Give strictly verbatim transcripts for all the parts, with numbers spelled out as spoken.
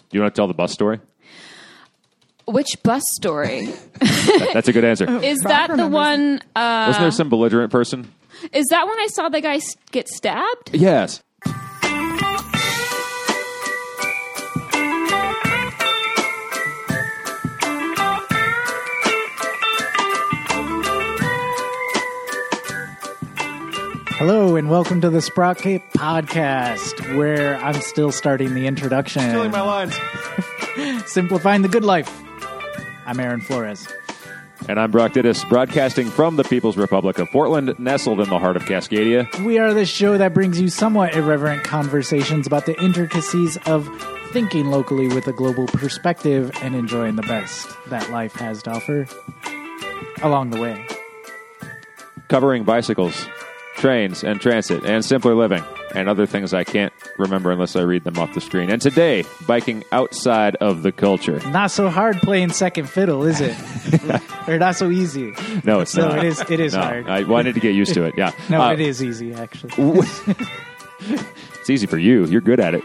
Do you want to tell the bus story? Which bus story? that, that's a good answer. Is that the one... Uh, Wasn't there some belligerent person? Is that when I saw the guy get stabbed? Yes. Hello and welcome to the Sprocket Podcast, where I'm still starting the introduction. Stealing my lines. Simplifying the good life. I'm Aaron Flores. And I'm Brock Dittus, broadcasting from the People's Republic of Portland, nestled in the heart of Cascadia. We are the show that brings you somewhat irreverent conversations about the intricacies of thinking locally with a global perspective and enjoying the best that life has to offer along the way. Covering bicycles, trains, and transit, and simpler living, and other things I can't remember unless I read them off the screen. And today, biking outside of the culture. Not so hard playing second fiddle, is it? Or not so easy? No, it's no, not. it is. It is no, hard. I wanted to get used to it. Yeah. no, uh, it is easy actually. It's easy for you. You're good at it.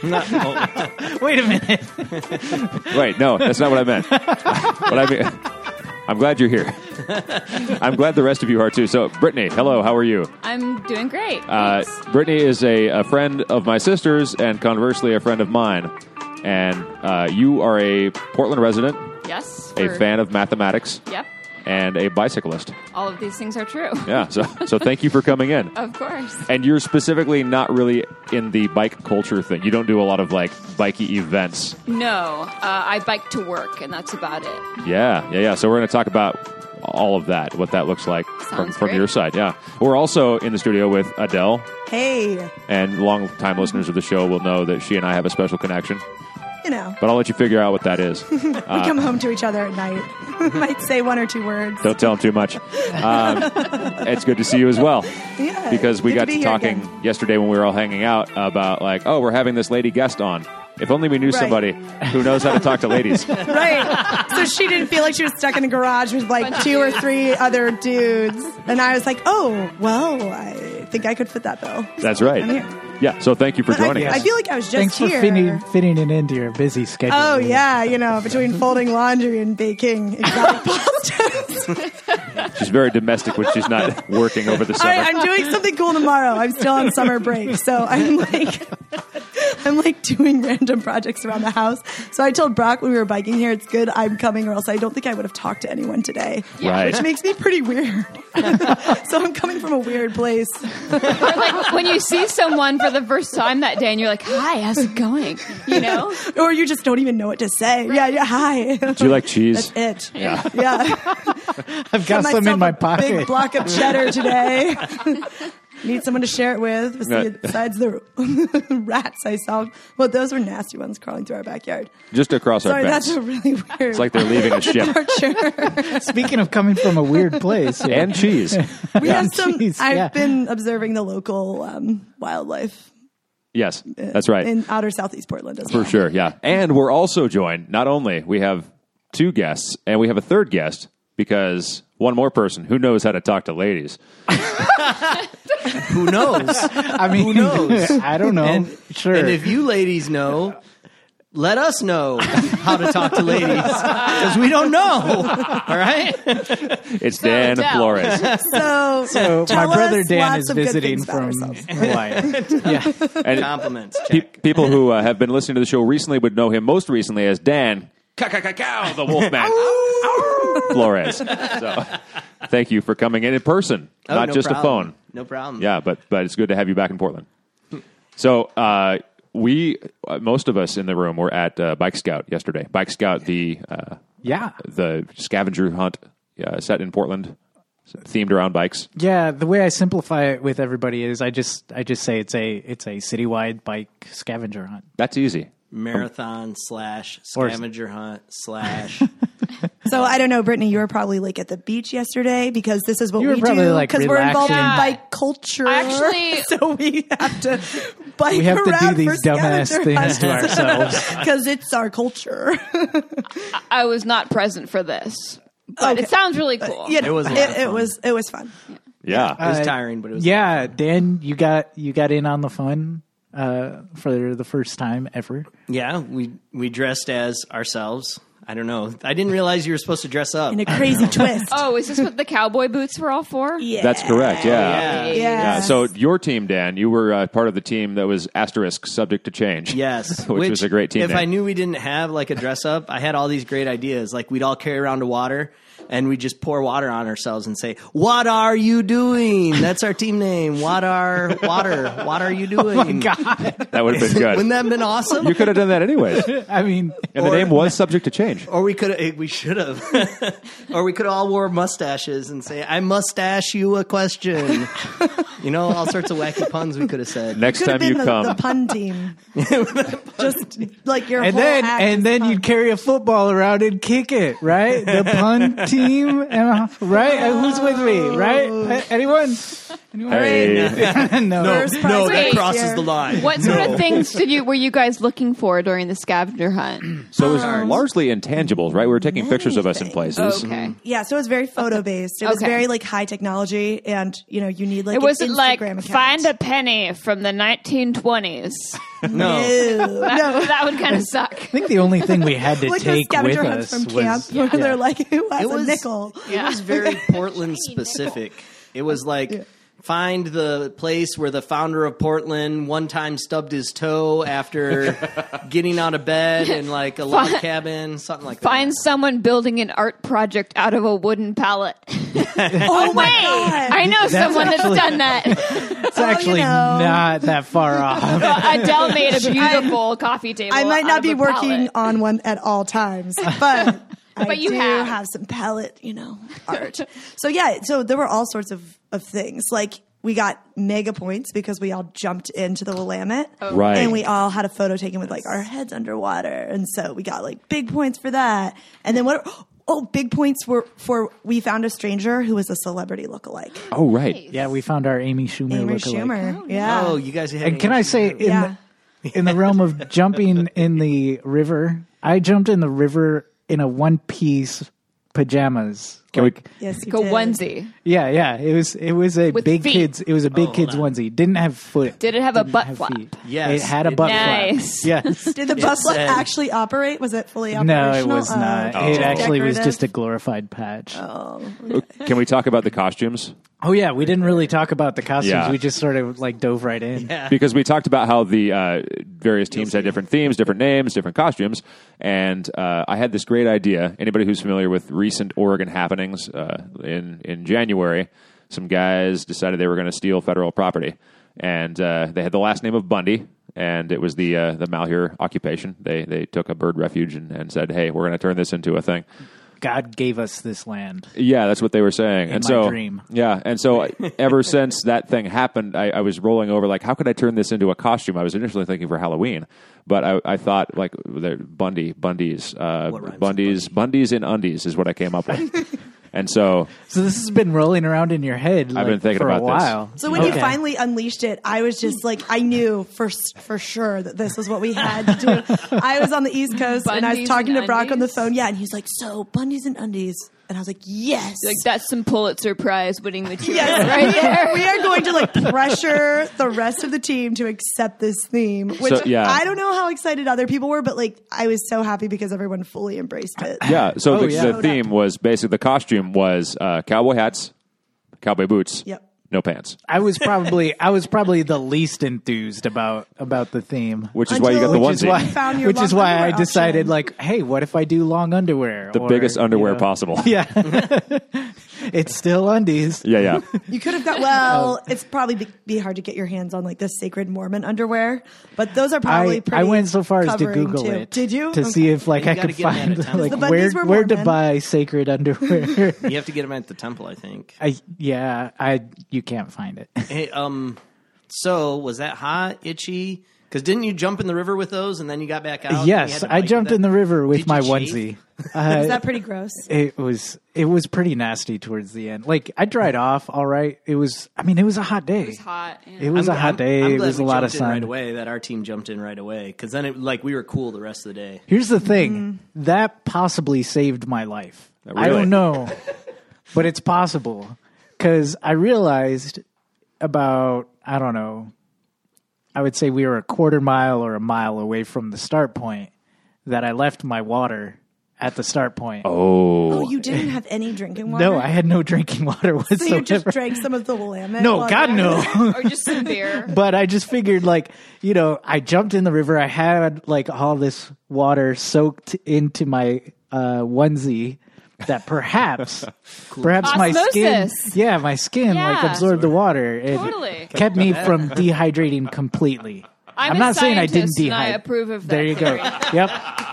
Wait a minute. Wait, no, that's not what I meant. What I mean. I'm glad you're here. I'm glad the rest of you are too. So, Brittany, hello, how are you? I'm doing great. Uh, Brittany is a, a friend of my sister's and conversely a friend of mine. And uh, you are a Portland resident. Yes. A fan of mathematics. Yep. And a bicyclist. All of these things are true. Yeah, so so thank you for coming in. Of course. And you're specifically not really in the bike culture thing. You don't do a lot of, like, bikey events. No. Uh, I bike to work, and that's about it. Yeah, yeah, yeah. So we're going to talk about all of that, what that looks like from, from great. your side. Yeah. We're also in the studio with Adele. Hey. And long-time listeners of the show will know that she and I have a special connection. You know. But I'll let you figure out what that is. we uh, come home to each other at night. Might say one or two words. Don't tell them too much. Um, it's good to see you as well. Yeah. Because we got to, to talking again. yesterday when we were all hanging out about, like, oh, we're having this lady guest on. If only we knew right. somebody who knows how to talk to ladies. Right. So she didn't feel like she was stuck in a garage with, like, two or three other dudes. And I was like, oh, well, I think I could fit that bill. That's so right. I'm here. Yeah, so thank you for but joining I, us. I feel like I was just Thanks here. for fitting, fitting it into your busy schedule. Oh, yeah, you know, between folding laundry and baking exotic pastas. She's very domestic when she's not working over the summer. I, I'm doing something cool tomorrow. I'm still on summer break, so I'm like... I'm like doing random projects around the house. So I told Brock when we were biking here, it's good I'm coming or else I don't think I would have talked to anyone today. Right. Which makes me pretty weird. So I'm coming from a weird place. Or like when you see someone for the first time that day and you're like, hi, how's it going? You know? Or you just don't even know what to say. Right. Yeah, yeah, hi. Do you like cheese? That's it. Yeah. Yeah. I've got some in my pocket. Big block of cheddar today. Need someone to share it with besides the rats I saw. Well, those were nasty ones crawling through our backyard. Just across Sorry, our fence. that's a really weird... It's like they're leaving a ship. Speaking of coming from a weird place. Yeah. And cheese. We yeah. have some... Cheese, I've yeah. been observing the local um, wildlife. Yes, that's right. In outer southeast Portland as For well. sure, yeah. And we're also joined, not only, we have two guests, and we have a third guest, because one more person who knows how to talk to ladies. Who knows? I mean, who knows? I don't know. And, sure. And if you ladies know, let us know how to talk to ladies, because we don't know. All right? It's So Dan Adele. Flores. So, So my tell brother us Dan lots is of good visiting things about from ourselves. Hawaii. Yeah. And Compliments. pe- Check. people who uh, have been listening to the show recently would know him most recently as Dan Ka-ka-ka-cow, the Wolfman Flores. So, thank you for coming in in person, Oh, not no just problem. a phone. No problem. Yeah, but but it's good to have you back in Portland. So uh, we, uh, most of us in the room, were at uh, Bike Scout yesterday. Bike Scout, the uh, Yeah. the scavenger hunt uh, set in Portland, themed around bikes. Yeah, the way I simplify it with everybody is I just I just say it's a it's a citywide bike scavenger hunt. That's easy. Marathon slash Or- scavenger hunt slash. So I don't know, Brittany, you were probably like at the beach yesterday because this is what You were we probably, do like, because we're involved in relaxing. bike culture. Actually- so we have to bike We have to around do these for dumbass scavenger things to hunts. ourselves. Because it's our culture. I was not present for this, but Okay. it sounds really cool. You know, It was a lot it, of it fun. was it was fun. Yeah. It was Uh, tiring, but it was Yeah, Dan, you got you got in on the fun. uh, for the first time ever. Yeah, we we dressed as ourselves. I don't know. I didn't realize you were supposed to dress up. In a crazy twist. Oh, is this what the cowboy boots were all for? Yeah. That's correct. Yeah. Yeah. Yeah. Yeah, so your team, Dan, you were uh, part of the team that was asterisk subject to change. Yes, which, was a great team If name. I knew we didn't have like a dress up, I had all these great ideas. Like we'd all carry around a water, and we just pour water on ourselves and say, "What are you doing?" That's our team name. What are water? What are you doing? Oh my God. That would have been good. Wouldn't that have been awesome? You could have done that anyways. I mean, And the Or- name was subject to change. Or we could have, we should have, or we could have all wore mustaches and say, "I mustache you a question." You know, all sorts of wacky puns we could have said. Next Could have time you been the, come, the pun team. Just like your and whole then act and is then pun. you'd carry a football around and kick it, right? The pun team, and, right? And who's with me, right? Uh, Anyone? Anyone? hey, no. First prize No, that Wait. crosses here. the line. What sort of things did you were you guys looking for during the scavenger hunt? so it was largely intangibles, right? We were taking pictures of us in things. places. Okay. Yeah, so it was very photo based. It was Okay. very like high technology, and you know you need like It an wasn't Instagram like account. find a penny from the nineteen twenties. No. Ew. That, No, that would kind of suck. I think the only thing we had to like those take with scavenger hunts us from was camp where yeah. they're like, "Who has It a was- nickel?" Yeah. It was very Portland specific. It was like find the place where the founder of Portland one time stubbed his toe after getting out of bed in like a log cabin, something like Find someone building an art project out of a wooden pallet. Oh my god! I know someone actually- that's done that. It's actually you know. not that far off. Adele made a beautiful coffee table. I might out not of be a working pallet. on one at all times, but I But you do have. have. some palette, you know, art. So yeah, so there were all sorts of, of things. Like we got mega points because we all jumped into the Willamette. Right. And we all had a photo taken with like our heads underwater. And so we got like big points for that. And then what oh, big points were for we found a stranger who was a celebrity lookalike. Oh, right. Yeah, we found our Amy Schumer Amy lookalike. Schumer. that. Yeah. Oh, you guys had And can I say, in, Yeah. the, in the realm of jumping in the river, I jumped in the river in a one-piece pajamas. Can Like, Yes, you Like a did. onesie. Yeah, yeah. It was it was a With big feet. kids. It was a big Oh, kids hold on. onesie. Didn't have foot. Did it have a didn't butt have flap? feet. Yes, it had a it butt did. Nice. flap. Yes. Did the bus said- actually operate? Was it fully No, operational? it was not. Oh, it just actually was decorative? just a glorified patch. Oh. Can we talk about the costumes? yeah, we didn't really talk about the costumes. Yeah. We just sort of like dove right in. Yeah. Because we talked about how the uh, various teams had different themes, different names, different costumes, and uh, I had this great idea. Anybody who's familiar with recent Oregon happenings uh, in in January, some guys decided they were going to steal federal property, and uh, they had the last name of Bundy, and it was the uh, the Malheur occupation. They they took a bird refuge and, and said, "Hey, we're going to turn this into a thing." God gave us this land. Yeah, that's what they were saying. and my so, dream. Yeah, and so ever since that thing happened, I, I was rolling over like, how could I turn this into a costume? I was initially thinking for Halloween, but I, I thought like the Bundy, Bundy's, uh, What rhymes with Bundy's, Bundy's in undies is what I came up with. And so So this has been rolling around in your head. Like, been thinking for about a this. while. So when you Okay. finally unleashed it, I was just like, I knew for for sure that this was what we had to do. I was on the East Coast and I was Bundies talking to and Brock on the undies? phone. Yeah, and he's like, "So Bundy's and undies," and I was like, "Yes." Like that's some Pulitzer Prize winning material Yes, right there. we are going to like pressure the rest of the team to accept this theme, which So, yeah. I don't know how excited other people were, but like I was so happy because everyone fully embraced it. yeah, so Oh, the, yeah. the theme was basically the costume was uh, cowboy hats, cowboy boots, Yep. no pants, I was probably I was probably the least enthused about about the theme. which is why you got the Until- Which is onesie, why, You found your which is long why I underwear decided, option. like, hey, what if I do long underwear? the Or, biggest you underwear know, possible. Yeah, it's still undies. Yeah, yeah. You could have got well. It's probably be, be hard to get your hands on like the sacred Mormon underwear, but those are probably I, pretty. I went so far as to covering, Google too. it. Did you? to Okay. see if like You I gotta could get 'em at find a temple. like The where Bundys were where to Mormon. buy sacred underwear. You have to get them at the temple, I think. I yeah I you can't find it. Hey, um, so was that hot, itchy? Because didn't you jump in the river with those and then you got back out? and you had Yes, to I bike jumped with in the that? river with Did my you onesie. chafe? Uh, Is that pretty gross? It was it was pretty nasty towards the end. Like I dried off all right. It was I mean it was a hot day. It was hot. Yeah. It was I'm- a hot I'm- day. I'm It glad was a we lot of jumped in right sun. away. That our team jumped in right away because then it like we were cool the rest of the day. Here's the thing. Mm-hmm. That possibly saved my life. Oh, I really? don't know. But it's possible cuz I realized about I don't know I would say we were a quarter mile or a mile away from the start point that I left my water at the start point. Oh. Oh, you didn't have any drinking water? No, I had no drinking water whatsoever. So you just drank some of the Willamette? No, water? God, no. Or just some beer. But I just figured, like, you know, I jumped in the river. I had, like, all this water soaked into my uh, onesie that perhaps, perhaps my skin, Osmosis. yeah, my skin, like, Yeah. absorbed the water. It Totally. kept me from dehydrating completely. I'm, I'm a not saying I didn't scientist, and I dehydrate. approve of that. There you go. Yep.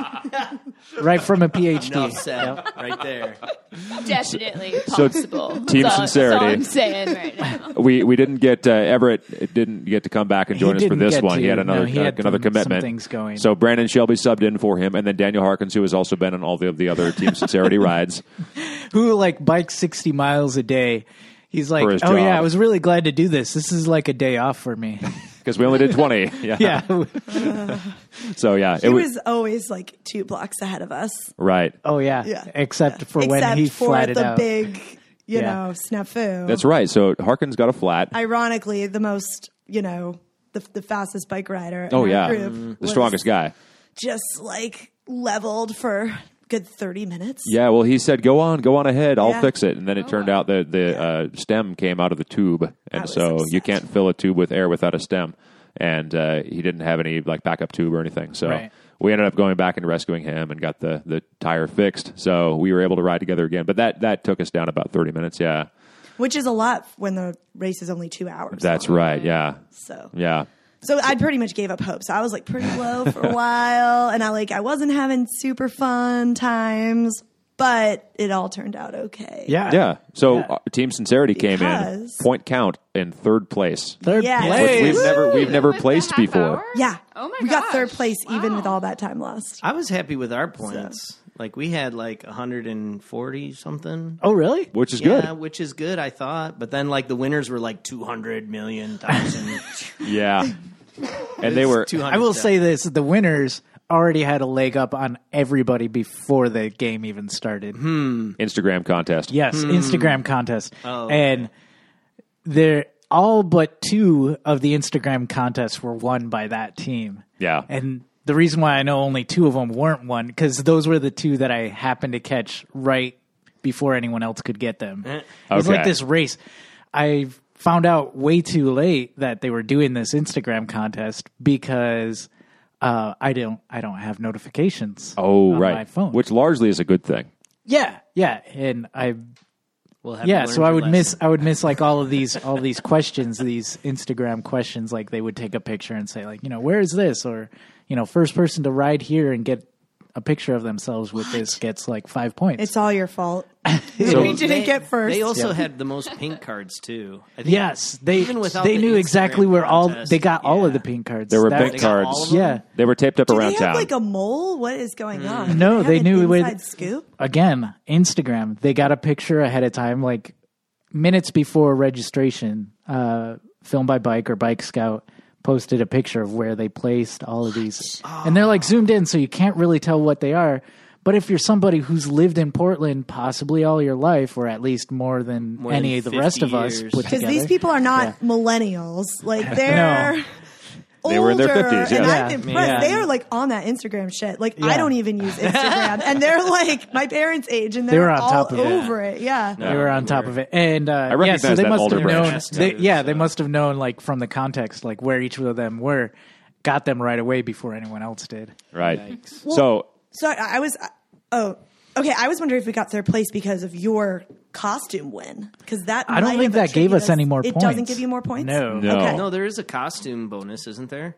Right from a PhD. Enough said, right there. Definitely So, possible. team That's all- sincerity. That's all I'm saying right now. We we didn't get uh, Everett didn't get to come back and He join us for didn't this get one. to. He had another No, he uh, had another some- some commitment. things going. So Brandon Shelby subbed in for him, and then Daniel Harkins, who has also been on all the, the other Team Sincerity rides. Who, like, bikes sixty miles a day. He's like, For his oh, yeah, job. I was really glad to do this. This is like a day off for me. Because we only did twenty. Yeah. Yeah. So yeah, He it was always like two blocks ahead of us. right. Oh, yeah. Yeah. Except for Except when he for flatted the out. big, you Yeah. know, snafu. That's right. So Harkins got a flat. Ironically, the most, you know, the, the fastest bike rider in oh our yeah, group the was strongest guy. just like leveled for a good thirty minutes. Yeah, well, he said, "Go on, go on ahead. I'll Yeah. fix it." And then it turned out that the uh, stem came out of the tube, and was so you upset. can't fill a tube with air without a stem. And uh, he didn't have any like backup tube or anything, so Right. we ended up going back and rescuing him and got the, the tire fixed. So we were able to ride together again. But that that took us down about thirty minutes. Yeah, Which is a lot when the race is only two hours. that's long. right. Yeah, So, yeah. so I pretty much gave up hope. So I was like pretty low for a while, and I like I wasn't having super fun times, but it all turned out okay. Yeah. Yeah. So Yeah. uh, Team Sincerity came in Because- point count in third place, Third Yes. which place. we've never we've never With the placed half before. hour? Yeah. Oh my We got gosh. third place even Wow. with all that time lost. I was happy with our points. Like we had like one hundred forty something. Oh, really? Which is Yeah, good. which is good, I thought. But then like the winners were like two hundred million thousand. Yeah. And they were two hundred. I will say this. The winners already had a leg up on everybody before the game even started. Instagram contest. Yes, Instagram contest. Oh, and they're all but two of the Instagram contests were won by that team. Yeah. And the reason why I know only two of them weren't won, because those were the two that I happened to catch right before anyone else could get them. It was Okay. like this race. I found out way too late that they were doing this Instagram contest because uh, I don't I don't have notifications. Oh, on right. my phone. Which largely is a good thing. yeah, yeah, and I We'll have yeah, to so learn I your would miss lesson. I would miss like all of these all of these questions, these Instagram questions. Like they would take a picture and say like, you know, where is this, or you know, first person to ride here and get a picture of themselves with this gets like five points. It's all your fault. So- we didn't They- get first. They also Yeah. had the most pink cards too. I think yes, they Even without they the knew exactly Instagram where all contest, they got all of yeah. the pink cards. There were That- pink They got all cards. of them? Yeah. They were taped up Do around they have town. like a mole? What is going on? No, Do they have knew an it would- inside scoop. Again, Instagram. They got a picture ahead of time, like minutes before registration. Uh, Film by Bike or Bike Scout posted a picture of where they placed all of these, and they're like zoomed in, so you can't really tell what they are. But if you're somebody who's lived in Portland possibly all your life, or at least more than More any than of the rest of fifty us years. put Because together, these people are not millennials. Like they're No. They were in their older, fifties, yeah. And Yeah. I'm impressed. Yeah. They are like on that Instagram shit. Like Yeah. I don't even use Instagram, and they're like my parents' age, and They they're were on all top of it. over it. Yeah. they were on top of it, and uh, yeah, recognize so they that must older have branch. known. Too, They, yeah, so. they must have known like from the context, like where each of them were, got them right away before anyone else did. Right. Yikes. So So I I was. Oh, okay. I was wondering if we got third place because of your costume win. Because that I don't might think have that gave us attributed any more It points. doesn't give you more points. No. No. Okay. No, there is a costume bonus, isn't there?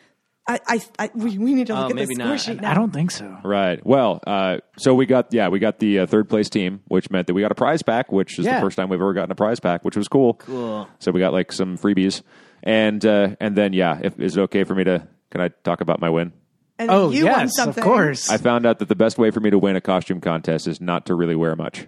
I, I, I we, we need to look Oh, at the maybe score not. sheet now. I don't think so. right. Well, uh, so we got yeah we got the uh, third place team, which meant that we got a prize pack, which is Yeah. the first time we've ever gotten a prize pack, which was cool. Cool. So we got like some freebies, and uh, and then yeah, if, is it okay for me to? Can I talk about my win? And Oh you won yes, of something. course. I found out that the best way for me to win a costume contest is not to really wear much.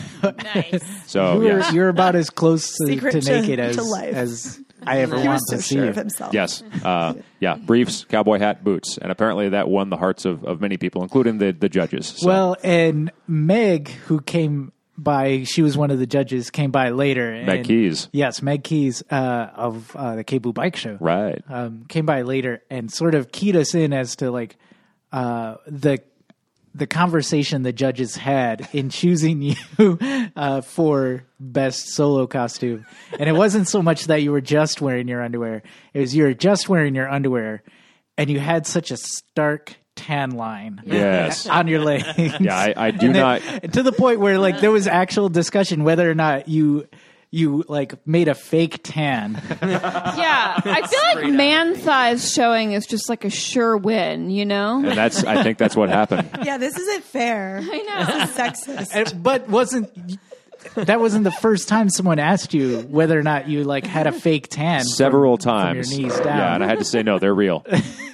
Nice. So you're, yes, you're about as close to, Secret to to- naked as to life. as I ever He want was so to see sure you. of himself. yes, uh, yeah, briefs, cowboy hat, boots, and apparently that won the hearts of, of many people, including the the judges. So, Well, and Meg, who came by. She was one of the judges. Came by later. And, Meg Keys. Yes, Meg Keys uh, of uh, the K B O O Bike Show. Right. Um, came by later and sort of keyed us in as to like uh, the the conversation the judges had in choosing you uh, for best solo costume. And it wasn't so much that you were just wearing your underwear. It was you were just wearing your underwear and you had such a stark tan line Yes. on your leg. Yeah, I, I do And not. then- to the point where like there was actual discussion whether or not you you like made a fake tan. Yeah, I feel like man thighs showing is just like a sure win, you know? And that's. I think that's what happened. Yeah, this isn't fair. I know. This is sexist. And- but wasn't that wasn't the first time someone asked you whether or not you like had a fake tan Several from, times. from your knees down. Yeah, and I had to say no, they're real.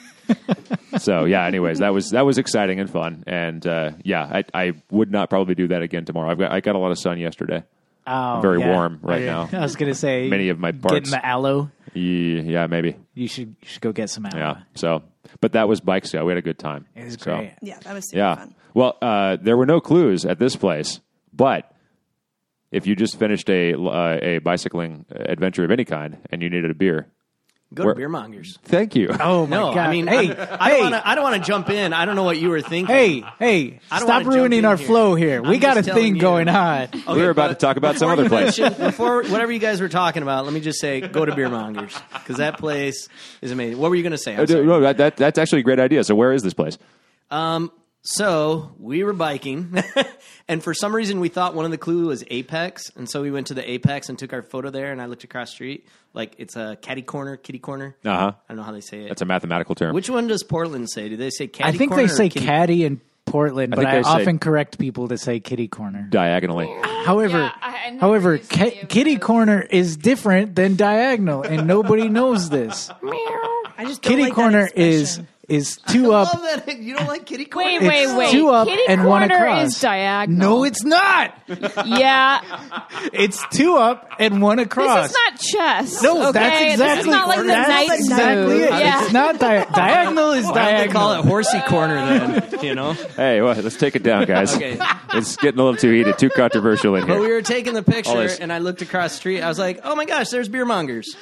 So yeah. Anyways, that was that was exciting and fun, and uh, yeah, I, I would not probably do that again tomorrow. I've got I got a lot of sun yesterday. Oh, very yeah. warm right I, now. I was gonna say Many of my parts. getting the aloe. Yeah, yeah, maybe. You should you should go get some aloe. Yeah. So, but that was bike sale. We had a good time. It was So, great. Yeah, that was super Yeah. fun. Well, uh, there were no clues at this place, but if you just finished a uh, a bicycling adventure of any kind and you needed a beer, Go Where- to Beer Mongers. thank you. Oh my No, god! I mean, hey, I, I hey, don't want to. I don't want to jump in. I don't know what you were thinking. hey, hey! I don't Stop wanna jump ruining in our here. flow here. we I'm got a just telling thing you. going on. Okay, we were about but to talk about some before other you place. mention- Before whatever you guys were talking about, let me just say, go to Beer Mongers because that place is amazing. What were you going to say? I'm Uh, sorry. no, that, that, that's actually a great idea. So where is this place? Um, so we were biking, and for some reason we thought one of the clues was Apex, and so we went to the Apex and took our photo there. And I looked across the street, like it's a catty corner, kitty corner. Uh huh. I don't know how they say it. That's a mathematical term. Which one does Portland say? Do they say catty I think corner they or say kitty- caddy in Portland, I but think I they say- often correct people to say kitty corner. Diagonally. However, Yeah, I- I never however, used any ca- of kitty those. corner is different than diagonal, and nobody knows this. I just don't Kitty like that corner is expression. is two I up. love that. You don't like kitty corner? Wait, It's wait, wait. two up Kitty and corner one across. is diagonal. No, it's not. Yeah, It's two up and one across. this is not chess. No, okay? that's exactly This is not like the that's knight exactly move. it. Yeah. It's not di- diagonal is Why don't they diagonal. call it horsey corner then? You know. Hey, well, let's take it down, guys. Okay. It's getting a little too heated, too controversial in But we here. were taking the picture, Always. and I looked across the street. I was like, "Oh my gosh, there's Beer Mongers."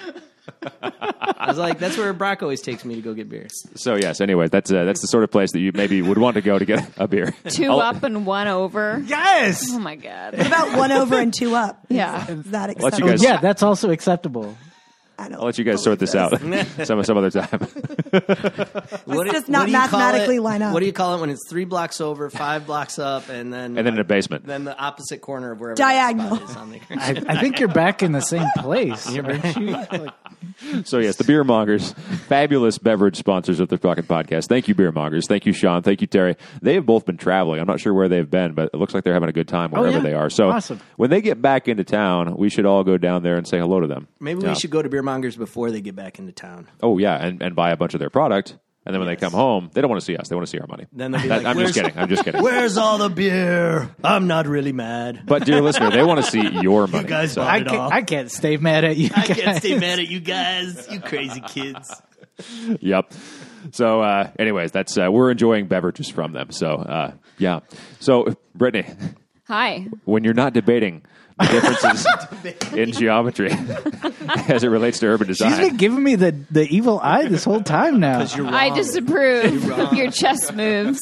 I was like, "That's where Brock always takes me to go get beer." So yes, anyways, that's uh, that's the sort of place that you maybe would want to go to get a beer. 2 I'll- up and one over. Yes. Oh my god. What about one over and two up? Yeah. Is that let you acceptable? guys- Yeah, that's also acceptable. I don't I'll let you guys sort this out some some other time. What do- just not what do you call mathematically it- line up. What do you call it when it's three blocks over, five blocks up, and then And then in a basement. then the opposite corner of wherever Diagonal. that spot is on the I, I think you're back in the same place. aren't you? Like, So yes, the Beer Mongers, fabulous beverage sponsors of the Pocket Podcast. Thank you, Beer Mongers. Thank you, Sean. Thank you, Terry. They have both been traveling. I'm not sure where they've been, but it looks like they're having a good time wherever yeah? they are. So Awesome. when they get back into town, we should all go down there and say hello to them. Maybe Yeah. we should go to Beer Mongers before they get back into town. Oh yeah, and, and buy a bunch of their product. And then when Yes. they come home, they don't want to see us. They want to see our money. Then they'll be That- like, I'm just "Where's- kidding. I'm just kidding. Where's all the beer? I'm not really mad. But dear listener, they want to see your money. guys So- bought I it can't, all. I can't stay mad at you. I can't guys. stay mad at you guys, you crazy kids. Yep. So, uh, anyways, that's uh, we're enjoying beverages from them. So, uh, yeah. So, Brittany, Hi. when you're not debating the differences in geometry as it relates to urban She's design, been giving me the, the evil eye this whole time now. You're wrong. I disapprove of your chess moves.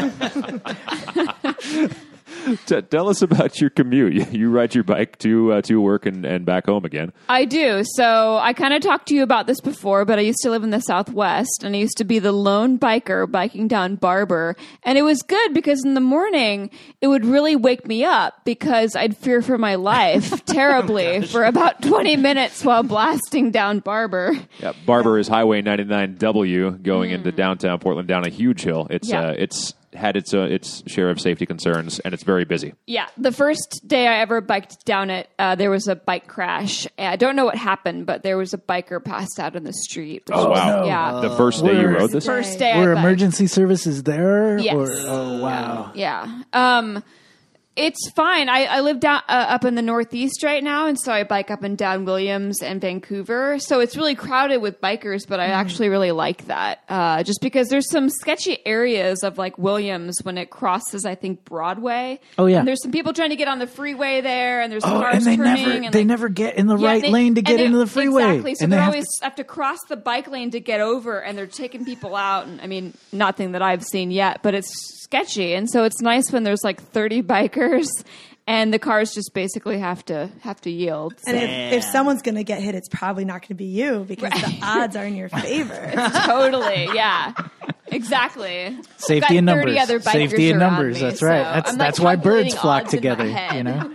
T- tell us about your commute. You, you ride your bike to uh, to work and, and back home again. I do. So I kind of talked to you about this before, but I used to live in the Southwest, and I used to be the lone biker biking down Barber. And it was good because in the morning, it would really wake me up because I'd fear for my life terribly for about twenty minutes while blasting down Barber. Yeah, Barber is Highway ninety-nine W going into downtown Portland down a huge hill. It's Yeah. uh, it's had its uh, its share of safety concerns, and it's very busy. Yeah, the first day I ever biked down it, uh, there was a bike crash. I don't know what happened, but there was a biker passed out in the street. Oh wow! Yeah. The first day you Where- rode this. First day I Were biked. emergency services there? Yes. Or, oh, wow. Yeah. Um, It's fine. I, I live down uh, up in the Northeast right now, and so I bike up and down Williams and Vancouver. So it's really crowded with bikers, but I Mm. actually really like that. Uh, just because there's some sketchy areas of like Williams when it crosses, I think, Broadway. Oh, yeah. And there's some people trying to get on the freeway there, and there's Oh, cars and they turning. never and they like, never get in the Yeah, right they- lane to and get they- into the freeway. Exactly. So and they they have always to- have to cross the bike lane to get over, and they're taking people out. And I mean, nothing that I've seen yet, but it's sketchy. And so it's nice when there's like thirty bikers, and the cars just basically have to have to yield. So. And if, if someone's going to get hit, it's probably not going to be you because the odds are in your favor. Totally, yeah. Exactly. Safety I've got in thirty numbers. Other bikers Safety in around numbers. me, That's so right. That's I'm, like, that's why birds calculating flock odds in my together. head. You know,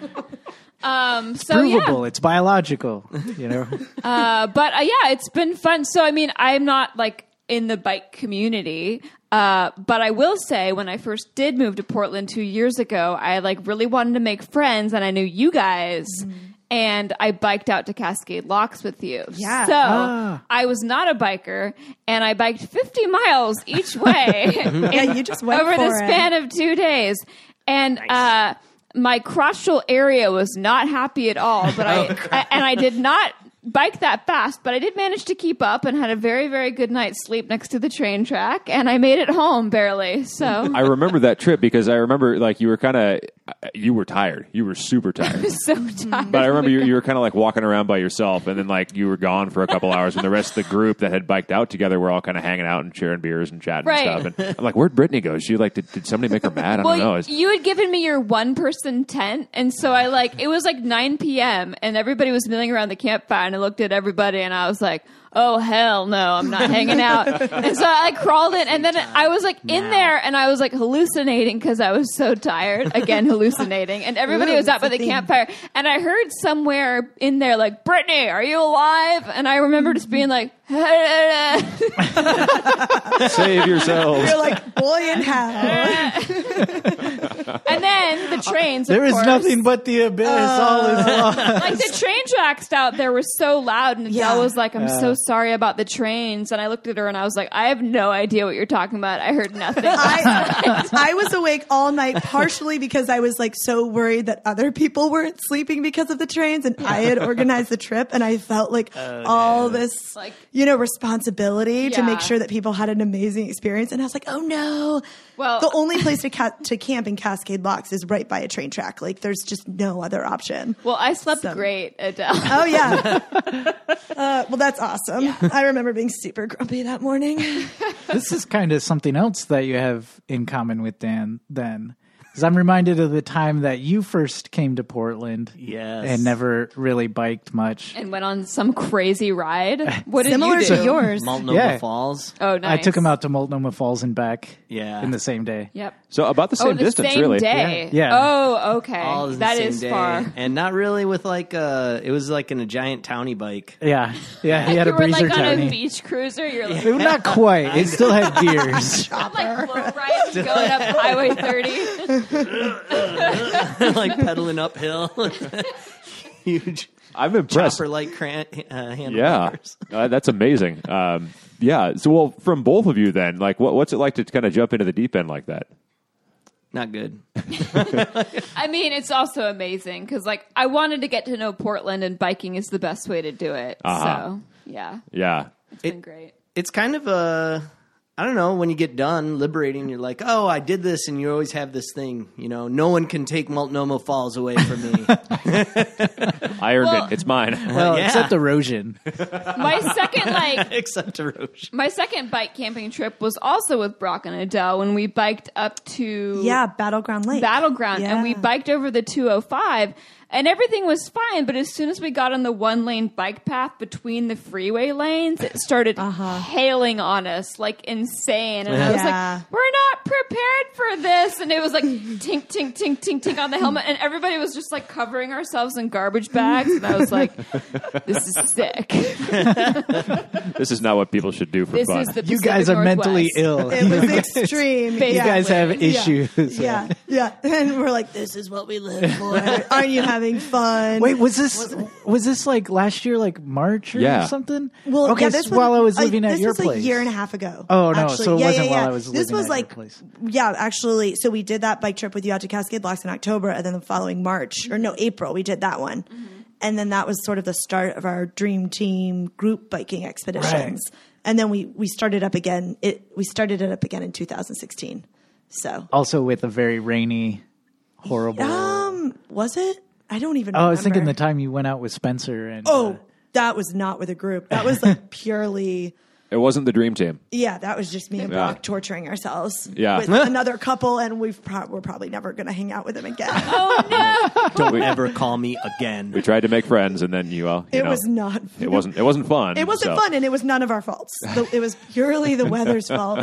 Um, so provable. yeah. It's biological. You know. Uh, but uh, yeah, it's been fun. So I mean, I'm not like in the bike community, uh, but I will say when I first did move to Portland two years ago, I like really wanted to make friends, and I knew you guys. And I biked out to Cascade Locks with you. Yeah. So Ah. I was not a biker, and I biked fifty miles each way. Yeah, you just went over for the it. span of two days. And uh, my crotchal area was not happy at all. But I, I and I did not bike that fast, but I did manage to keep up and had a very, very good night's sleep next to the train track, and I made it home barely. So I remember that trip because I remember like you were kind of you were tired. You were super tired. so tired. But I remember you, you were kind of like walking around by yourself, and then like you were gone for a couple hours, and the rest of the group that had biked out together were all kind of hanging out and sharing beers and chatting Right. and stuff. And I'm like, where'd Brittany go? She like did, did somebody make her mad? I Well, don't know. It's- you had given me your one person tent, and so I like it was like nine p.m. and everybody was milling around the campfire, and I looked at everybody and I was like, oh hell no, I'm not hanging out. And so I like, crawled in, and then I was like in there, and I was like hallucinating because I was so tired. Again, hallucinating, and everybody Ooh, was out by it's a the thing. campfire, and I heard somewhere in there like, Brittany, are you alive? And I remember just being like, Save yourselves. You're like, boy in hell. and then the trains. Of There is course, nothing but the abyss. All is lost. like the train tracks out there were so loud, and Adele Yeah. was like, I'm so sorry about the trains. And I looked at her and I was like, I have no idea what you're talking about. I heard nothing. I, I was awake all night, partially because I was like so worried that other people weren't sleeping because of the trains, and I had organized the trip, and I felt like all this, Like- you know, responsibility to Yeah. make sure that people had an amazing experience. And I was like, oh no. Well- the only place to ca- to camp in Cascade Locks is right by a train track. Like, there's just no other option. well, I slept So- great, Adele. Oh yeah. uh, well, that's awesome. I remember being super grumpy that morning. This is kind of something else that you have in common with Dan then. Because I'm reminded of the time that you first came to Portland. Yes. And never really biked much. And went on some crazy ride. What did Similar you do? to yours. Multnomah Yeah. Falls. Oh, nice. I took him out to Multnomah Falls and back Yeah. in the same day. Yep. So about the same oh, the distance, same really. day. Yeah. Yeah. Oh, okay. All in the That same is day. far. And not really with like uh it was like in a giant towny bike. Yeah. Yeah, he had You a were breezer like on a townie. beach cruiser. You're like, It- Not quite. It still had gears. like low rides going up Highway thirty. Like pedaling uphill. Huge I'm impressed. chopper like cran- uh, Yeah, handlebars. uh, that's amazing. Um, yeah. So, well, from both of you, then, like, what, what's it like to kind of jump into the deep end like that? Not good. I mean, it's also amazing because, like, I wanted to get to know Portland, and biking is the best way to do it. Uh-huh. So, yeah, Yeah. it's been great. It's kind of a I don't know, when you get done liberating, you're like, oh, I did this, and you always have this thing, you know, no one can take Multnomah Falls away from me. I earned Well- it. It's mine. Well, Yeah. except erosion. My second, like, Except erosion. my second bike camping trip was also with Brock and Adele when we biked up to Yeah, Battleground Lake. Battleground, and we Yeah. biked over the two oh five, and everything was fine. But as soon as we got on the one lane bike path between the freeway lanes, it started hailing on us like insane. And I was Yeah. like, we're not prepared for this. And it was like tink, tink, tink, tink, tink on the helmet. And everybody was just like covering ourselves in garbage bags. And I was like, this is sick. This is not what people should do for This fun. is the You Pacific guys are mentally Northwest. ill. It was extreme. You Basically. guys have Yeah. issues. Yeah, yeah. And we're like, this is what we live for. Aren't you happy having fun. Wait, was this was this like last year, like March or Yeah. something? Well, okay, yeah, this so while I was a- living at this your was place. a year and a half ago. Oh, no, actually. so it yeah, wasn't yeah, while yeah. I was This living was at like, your place. yeah, actually. So we did that bike trip with you out to Cascade Blocks in October, and then the following March or no April, we did that one, Mm-hmm. and then that was sort of the start of our dream team group biking expeditions. And then we we started up again. It we started it up again in two thousand sixteen. So, Also with a very rainy, horrible. um, was it? I don't even. oh, I was thinking the remember. time you went out with Spencer and. Oh, uh, that was not with a group. That was like purely. It wasn't the dream team. Yeah, that was just me and Yeah. Brock torturing ourselves Yeah. with another couple, and we've pro- we're probably never going to hang out with them again. Don't ever call me again. We tried to make friends, and then you all. You It know, was not. It wasn't. It wasn't fun. It wasn't so. fun, and it was none of our faults. The- It was purely the weather's fault.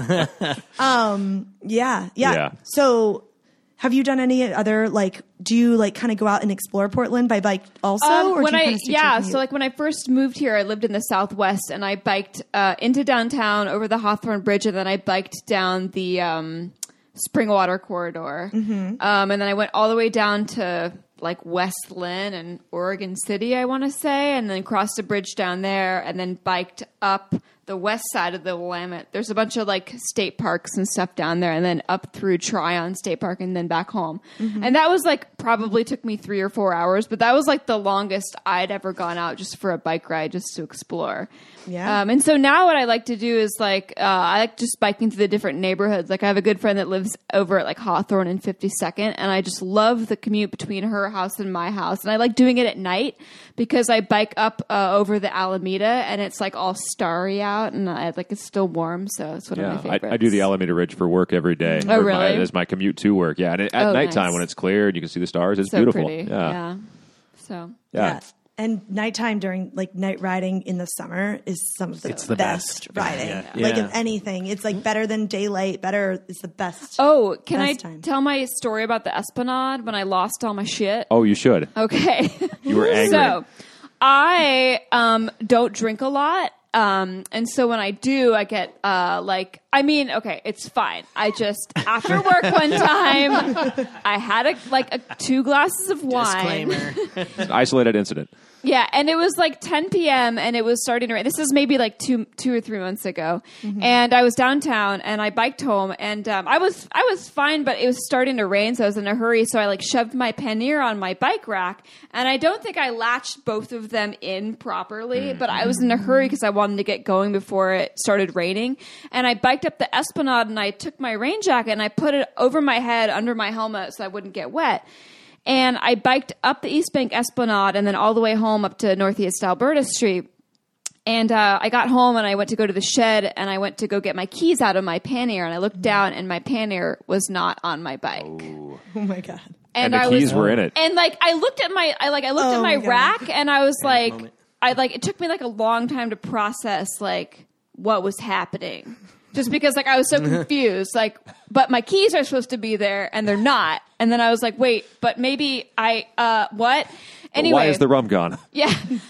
Um, yeah, yeah, Yeah. So, have you done any other like? Do you like kind of go out and explore Portland by bike also? Um, or when do you I kinda stay yeah, true to so you? like when I first moved here, I lived in the Southwest, and I biked uh, into downtown over the Hawthorne Bridge, and then I biked down the um, Springwater corridor, Mm-hmm. um, and then I went all the way down to like West Lynn and Oregon City, I want to say, and then crossed a bridge down there, and then biked up the west side of the Willamette. There's a bunch of like state parks and stuff down there, and then up through Tryon State Park, and then back home. And that was like probably took me three or four hours, but that was like the longest I'd ever gone out just for a bike ride, just to explore. Yeah. Um, and so now what I like to do is like uh, I like just biking through the different neighborhoods. Like I have a good friend that lives over at like Hawthorne and fifty-second, and I just love the commute between her house and my house. And I like doing it at night because I bike up uh, over the Alameda, and it's like all starry out, and I, like it's still warm, so it's one of my Yeah, favorites. I, I do the Alameda Ridge for work every day. Oh, Or really? My, as my commute to work. Yeah, and it, at Oh, nighttime nice. when it's clear and you can see the stars, it's so beautiful. pretty. Yeah. Yeah. So Yeah. Yeah. And nighttime during like night riding in the summer is some of the, It's the best, best. riding. Yeah. Like Yeah. if anything, it's like better than daylight. Better, it's the best. Oh, can I Best time. tell my story about the Esplanade when I lost all my shit? Oh, you should. Okay. You were angry. So, I um, don't drink a lot. Um, and so when I do, I get uh, like, I mean, okay, it's fine. I just, after work one time, I had a, like a, two glasses of wine. Disclaimer. It's an isolated incident. Yeah, and it was like ten p.m. and it was starting to rain. This is maybe like two, two or three months ago, and I was downtown and I biked home, and um, I was I was fine, but it was starting to rain, so I was in a hurry. So I like shoved my pannier on my bike rack, and I don't think I latched both of them in properly. But I was in a hurry because I wanted to get going before it started raining, and I biked up the Esplanade, and I took my rain jacket and I put it over my head under my helmet so I wouldn't get wet. And I biked up the East Bank Esplanade and then all the way home up to Northeast Alberta Street. And uh, I got home and I went to go to the shed and I went to go get my keys out of my pannier. And I looked down and my pannier was not on my bike. Oh my god. And the I keys was, were in it. And like I looked at my, I like I looked Oh at my my God. rack and I was like, moment. I like it took me like a long time to process like what was happening. Just because like I was so confused, like, but my keys are supposed to be there and they're not. And then I was like, wait, but maybe I, uh, what? Anyway, Why is the rum gone? yeah.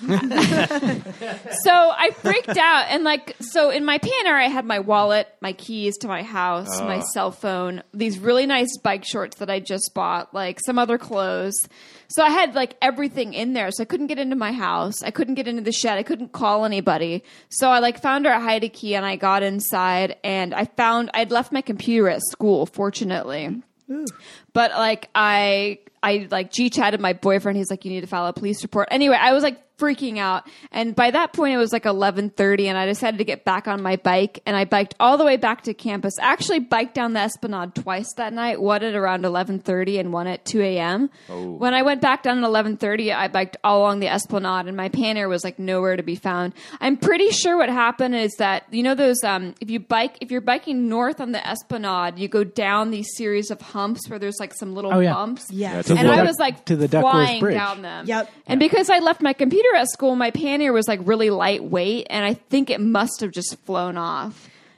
So I freaked out and like so in my pannier I had my wallet, my keys to my house, my cell phone, these really nice bike shorts that I just bought, like some other clothes. So I had like everything in there. So I couldn't get into my house. I couldn't get into the shed. I couldn't call anybody. So I like found our hide a key and I got inside and I found I'd left my computer at school, fortunately. But like I I like G chatted my boyfriend. He's like, you need to file a police report. Anyway, I was like freaking out. And by that point it was like eleven thirty and I decided to get back on my bike and I biked all the way back to campus. I actually biked down the Esplanade twice that night, one at around eleven thirty and one at two a.m. Oh. When I went back down at eleven thirty, I biked all along the Esplanade and my pannier was like nowhere to be found. I'm pretty sure what happened is that, you know, those, um, if you bike, if you're biking north on the Esplanade, you go down these series of humps where there's like some little Oh, yeah. bumps. Yes. it's a And Well, I that- was like to the Duckworth flying Bridge. down them. Yep. And because I left my computer at school, my pannier was like really lightweight, and I think it must have just flown off.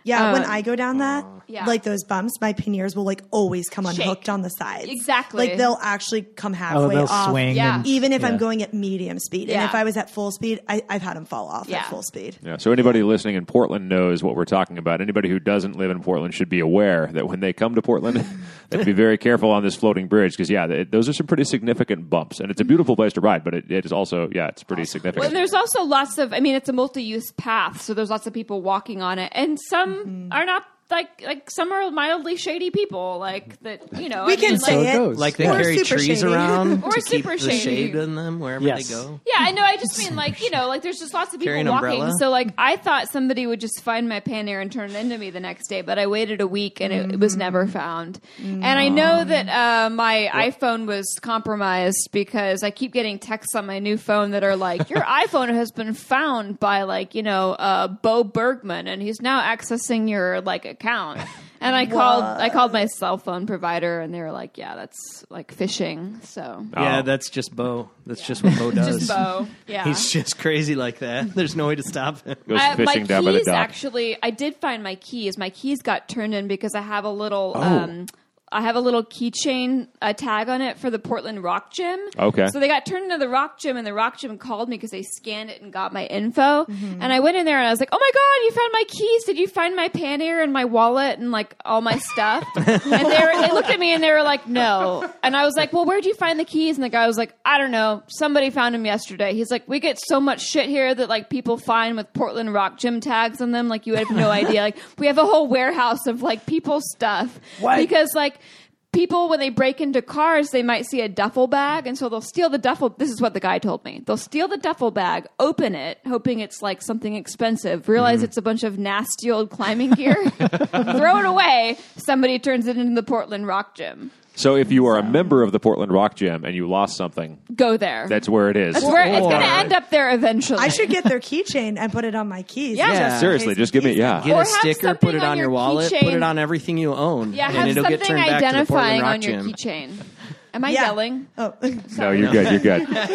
Yeah, when Um, I go down that, Yeah. like those bumps, my panniers will like always come Shake. unhooked on the sides. Exactly. Like they'll actually come Oh, halfway they'll off. swing. Yeah. And, Even if yeah. I'm going at medium speed. And Yeah. if I was at full speed, I, I've had them fall off Yeah. at full speed. Yeah, so anybody listening in Portland knows what we're talking about. Anybody who doesn't live in Portland should be aware that when they come to Portland, they have to be very careful on this floating bridge because, yeah, they, those are some pretty significant bumps. And it's a beautiful place to ride, but it, it is also, yeah, it's pretty significant. Well, there's also lots of, I mean, it's a multi-use path, so there's lots of people walking on it, and some Mm-hmm. are not like like some are mildly shady people, like that. You know, We I can mean, say So like, it it. goes. Like they Yeah. Or carry super trees shady. around Or to keep super the shady. shade in them wherever Yes. they go. Yeah, I know. I just mean like you know, like there's just lots of people Carry an walking. umbrella? So like I thought somebody would just find my pannier and turn it into me the next day, but I waited a week and it, it was never found. And I know that uh, my iPhone was compromised because I keep getting texts on my new phone that are like, "Your iPhone has been found by like you know uh, Bo Bergman, and he's now accessing your like account." And I called I called my cell phone provider, and they were like, "Yeah, that's like phishing." So Yeah, Oh. that's just Bo. That's just what Bo does. just Bo. Yeah, He's just crazy like that. There's no way to stop him. Goes I, my fishing down by the keys dock. actually, I did find my keys. My keys got turned in because I have a little, Oh. um, I have a little keychain uh, tag on it for the Portland Rock Gym. Okay. So they got turned into the Rock Gym, and the Rock Gym called me because they scanned it and got my info. Mm-hmm. And I went in there and I was like, "Oh my god, you found my keys! Did you find my pannier and my wallet and like all my stuff?" and they were, they looked at me and they were like, "No." And I was like, "Well, where'd you find the keys?" And the guy was like, "I don't know. Somebody found them yesterday." He's like, "We get so much shit here that like people find with Portland Rock Gym tags on them. Like you have no idea. Like we have a whole warehouse of like people's stuff What? because like." People, when they break into cars, they might see a duffel bag, and so they'll steal the duffel. This is what the guy told me. They'll steal the duffel bag, open it, hoping it's like something expensive, realize it's a bunch of nasty old climbing gear, throw it away. Somebody turns it into the Portland Rock Gym. So if you are a member of the Portland Rock Gym and you lost something, Go there. that's where it is. That's where it's Or- going to end up there eventually. I should get their keychain and put it on my keys. Yeah. Yeah. Seriously, just give me, yeah. Get Or a have sticker, something put it on on your your wallet, keychain. put it on everything you own, yeah, and have it'll get something turned back to the Portland identifying Rock on your Gym. keychain. Am I Yeah. yelling? Oh, No, you're good. You're good. no,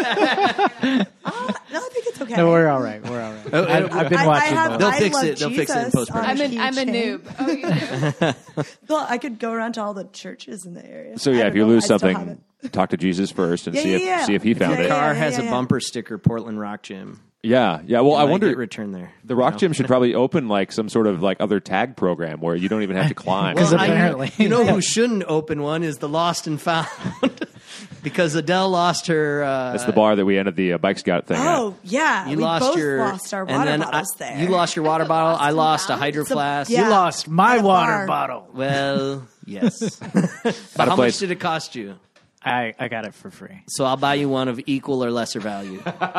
I think it's okay. No, we're all right. We're all right. Oh, I, I've been I, I watching have, those. They'll I fix love it. They'll fix it in Jesus post-production. on I'm, an, I'm a keychain. noob. Oh, you do. Well, I could go around to all the churches in the area. So I yeah, don't if you know. lose I still have something, it. talk to Jesus first and Yeah, see yeah, if yeah. see if he found Yeah, it. yeah. Car has a yeah. bumper sticker, Portland Rock Gym. Yeah, yeah. Well, I Might wonder. get returned there. The Rock you know? Gym should probably open like some sort of like other tag program where you don't even have to climb. Because Well, I- apparently, you know who shouldn't open one is the Lost and Found, because Adele lost her. Uh, That's the bar that we ended the uh, Bike Scout thing at. Oh, yeah. You we lost both your lost our and water then bottles I- there. You lost your water bottle. Lost I and lost a Found? hydro flask. yeah. you lost my At a water bar. bottle. Well, yes. But Got a how place- much did it cost you? I, I got it for free. So I'll buy you one of equal or lesser value.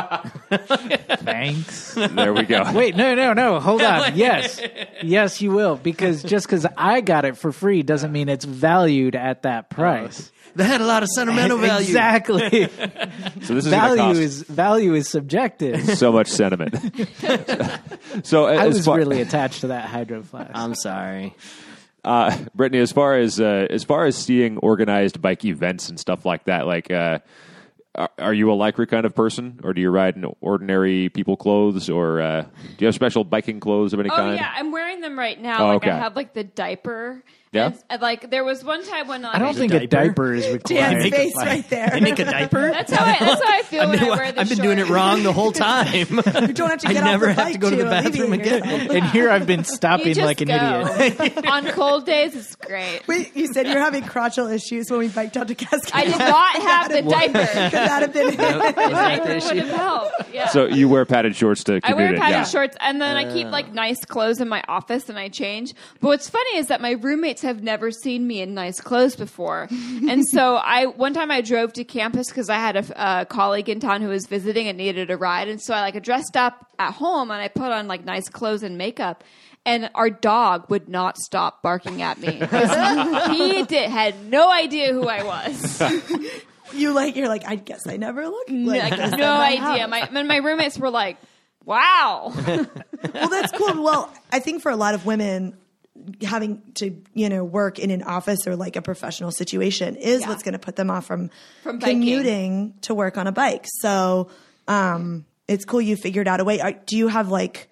Thanks. There we go. Wait, no, no, no. Hold on. Yes. Yes, you will. Because just because I got it for free doesn't mean it's valued at that price. They had a lot of sentimental value. Exactly. So this is going to value cost is value is subjective. so much sentiment. so I as was far, really attached to that hydro flask. I'm sorry. uh, Brittany, as far as uh, as far as seeing organized bike events and stuff like that, like. Uh, Are, are you a lycra kind of person, or do you ride in ordinary people clothes, or uh, do you have special biking clothes of any Oh kind? yeah, I'm wearing them right now. Oh, like okay. I have like the diaper. Yeah? And, and, like there was one time when like, I don't think a diaper? diaper is required. Dan's make a face fight. right there. They make a diaper? that's how I that's how I feel when I wear the I've been doing it shorts. wrong the whole time. You don't have to I get never off the have bike to go to the bathroom alleviate again. yourself. And here I've been You stopping just like an go. idiot. On cold days, it's great. Wait, you said you're having crotchal issues when we biked out to Cascade. I did not have the diaper. Could that have been it? Was that the Diaper would issue? have helped. Yeah. So you wear padded shorts to I commute wear it, padded yeah. shorts, and then I keep like nice clothes in my office, and I change. But what's funny is that my roommates have never seen me in nice clothes before, and so I one time I drove to campus because I had a, a colleague in town who was visiting and needed a ride, and so I like dressed up at home and I put on like nice clothes and makeup. And our dog would not stop barking at me. 'Cause he did, had no idea who I was. You like, you're like, I guess I never looked like Like, this at no my idea. house. My, and my roommates were like, wow. Well, that's cool. Well, I think for a lot of women, having to, you know, work in an office or like a professional situation is Yeah. what's going to put them off from, From biking. commuting to work on a bike. So, um, it's cool you figured out a way. Are, do you have like,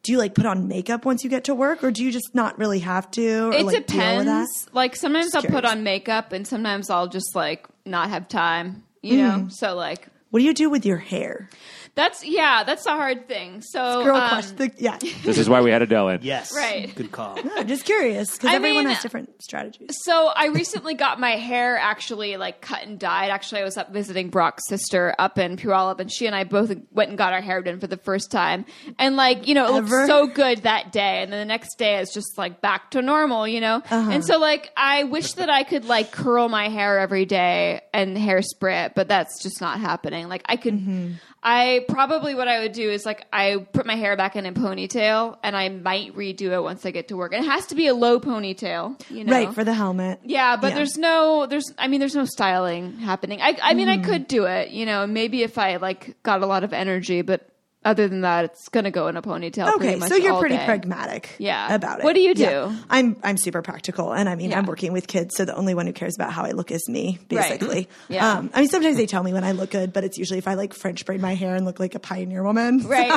do you like put on makeup once you get to work, or do you just not really have to? Or, It like, deal with that? depends. Like sometimes Just I'll put curious. on makeup, and sometimes I'll just like not have time. You Mm-hmm. know, so like What do you do with your hair? that's yeah, that's a hard thing. So Girl um, question. The- yeah. This is why we had Adele in. Yes. Right. Good call. I'm just curious because I everyone mean- has different strategies. So I recently got my hair actually like cut and dyed. Actually, I was up visiting Brock's sister up in Puyallup, and she and I both went and got our hair done for the first time. And like, you know, it Ever? looked so good that day, and then the next day it's just like back to normal, you know. Uh-huh. And so like, I wish that I could like curl my hair every day and hairspray it, but that's just not happening. Like I could. Mm-hmm. I probably what I would do is like I put my hair back in a ponytail, and I might redo it once I get to work. And it has to be a low ponytail, you know, Right, for the helmet. yeah, but Yeah. there's no, there's, I mean, there's no styling happening. I, I mean, Mm. I could do it, you know, maybe if I like got a lot of energy, but other than that, it's gonna go in a ponytail. Okay, pretty much so you're all pretty day. pragmatic Yeah. about it. What do you do? Yeah. I'm I'm super practical, and I mean Yeah. I'm working with kids, so the only one who cares about how I look is me, basically. Yeah. Um, I mean sometimes they tell me when I look good, but it's usually if I like French braid my hair and look like a pioneer woman. Right.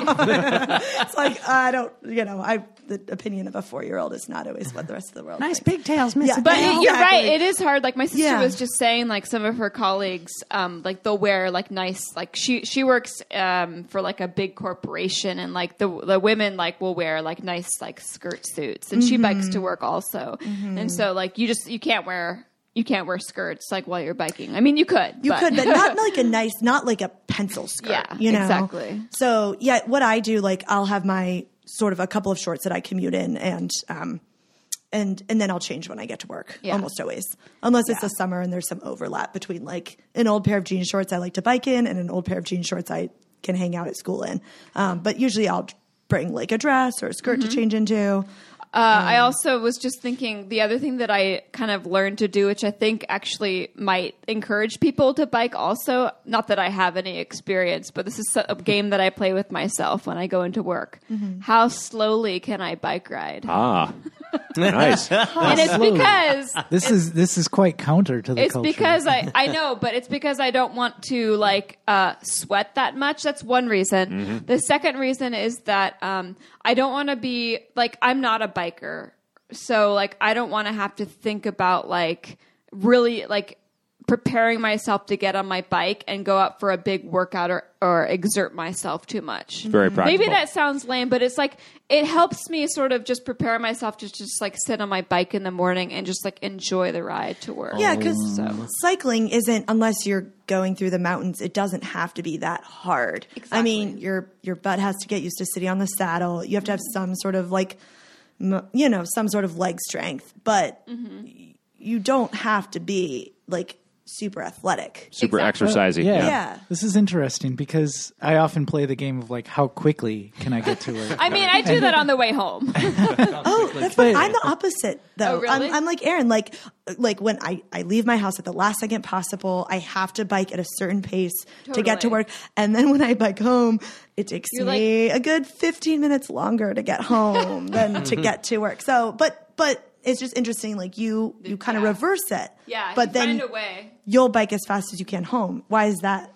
It's like I don't, you know, I the opinion of a four year old is not always what the rest of the world. Nice thinks. pigtails, Missus Yeah. But Yeah, it- you're exactly. right. It is hard. Like my sister Yeah. was just saying, like some of her colleagues, um, like they'll wear like nice, like she she works um, for like a big corporation, and like the the women like will wear like nice like skirt suits, and she bikes Mm-hmm. to work also, and so like you just you can't wear you can't wear skirts like while you're biking. I mean, you could, You but. could, but not like a nice, not like a pencil skirt. Yeah, you know? exactly. So yeah, what I do, like I'll have my sort of a couple of shorts that I commute in, and um, and and then I'll change when I get to work. Yeah. Almost always, unless it's Yeah. the summer and there's some overlap between like an old pair of jean shorts I like to bike in and an old pair of jean shorts I can hang out at school in. Um, but usually I'll bring like a dress or a skirt Mm-hmm. to change into. Uh, I also was just thinking the other thing that I kind of learned to do, which I think actually might encourage people to bike also, not that I have any experience, but this is a game that I play with myself when I go into work. How slowly can I bike ride? Ah, nice. and it's because This is this is quite counter to the it's culture. because I, I know, but it's because I don't want to like uh, sweat that much. That's one reason. The second reason is that um, I don't want to be like I'm not a biker, so like I don't want to have to think about like really like preparing myself to get on my bike and go out for a big workout or, or exert myself too much. Very practical. Maybe that sounds lame, but it's like it helps me sort of just prepare myself to just like sit on my bike in the morning and just like enjoy the ride to work. Yeah, because So- cycling isn't, unless you're going through the mountains, it doesn't have to be that hard. I mean, Exactly. your your butt has to get used to sitting on the saddle. You have to have some sort of like, m- you know, some sort of leg strength, but Mm-hmm. y- you don't have to be like super athletic. Super Exactly. exercisey. yeah. Yeah. This is interesting because I often play the game of like, how quickly can I get to work? I mean, I do that on the way home. Oh, that's fun. I'm the opposite though. Oh, really? I'm, I'm like Aaron. Like, like when I, I leave my house at the last second possible, I have to bike at a certain pace to get to Totally. work. And then when I bike home, it takes You're me a good fifteen minutes longer to get home than to get to work. So, but, but it's just interesting. Like you, you kind of Yeah. reverse it. Yeah, But you then find a way. you'll bike as fast as you can home. Why is that?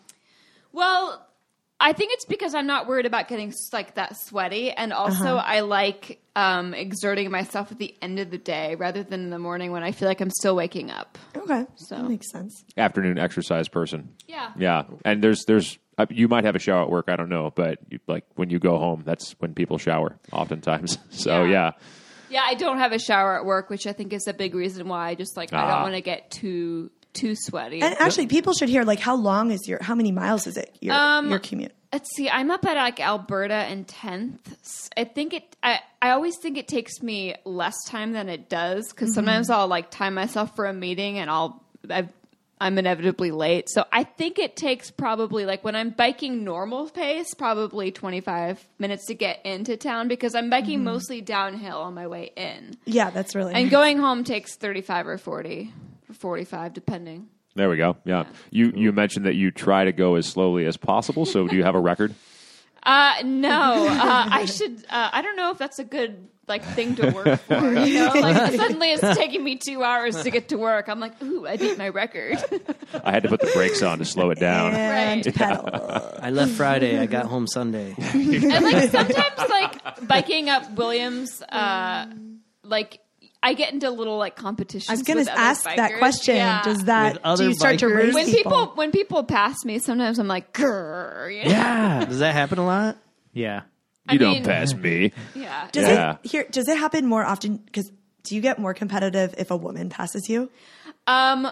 Well, I think it's because I'm not worried about getting like that sweaty, and also Uh-huh. I like um, exerting myself at the end of the day rather than in the morning when I feel like I'm still waking up. Okay. So- That makes sense. Afternoon exercise person. Yeah. Yeah, and there's there's uh, you might have a shower at work. I don't know, but you, like when you go home, that's when people shower oftentimes. So Yeah. yeah, Yeah, I don't have a shower at work, which I think is a big reason why I just like I Ah. don't want to get too too sweaty. And actually, people should hear like how long is your, how many miles is it your Um, your commute? Let's see. I'm up at like Alberta and tenth. I think it. I I always think it takes me less time than it does because Mm-hmm. sometimes I'll like time myself for a meeting and I'll I've, I'm inevitably late. So I think it takes probably like when I'm biking normal pace, probably twenty-five minutes to get into town because I'm biking Mm-hmm. mostly downhill on my way in, Yeah, that's really and nice. going home takes thirty-five or forty or forty-five depending. there we go. Yeah, you you mentioned that you try to go as slowly as possible. So do you have a record? Uh, no, uh, I should. Uh, I don't know if that's a good like thing to work for. You know, like suddenly it's taking me two hours to get to work. I'm like, ooh, I beat my record. I had to put the brakes on to slow it down. And Right. pedal. I left Friday. I got home Sunday. And like sometimes, like biking up Williams, uh, like I get into little like competitions. I was going with to other ask that bikers. question. Yeah. Does that With other do you start to bikers? raise when people? people when people pass me, sometimes I'm like, grrr, you know? Yeah. Does that happen a lot? Yeah. You I don't mean- pass me. Yeah. Does Yeah. it here? Does it happen more often? Because do you get more competitive if a woman passes you? Um.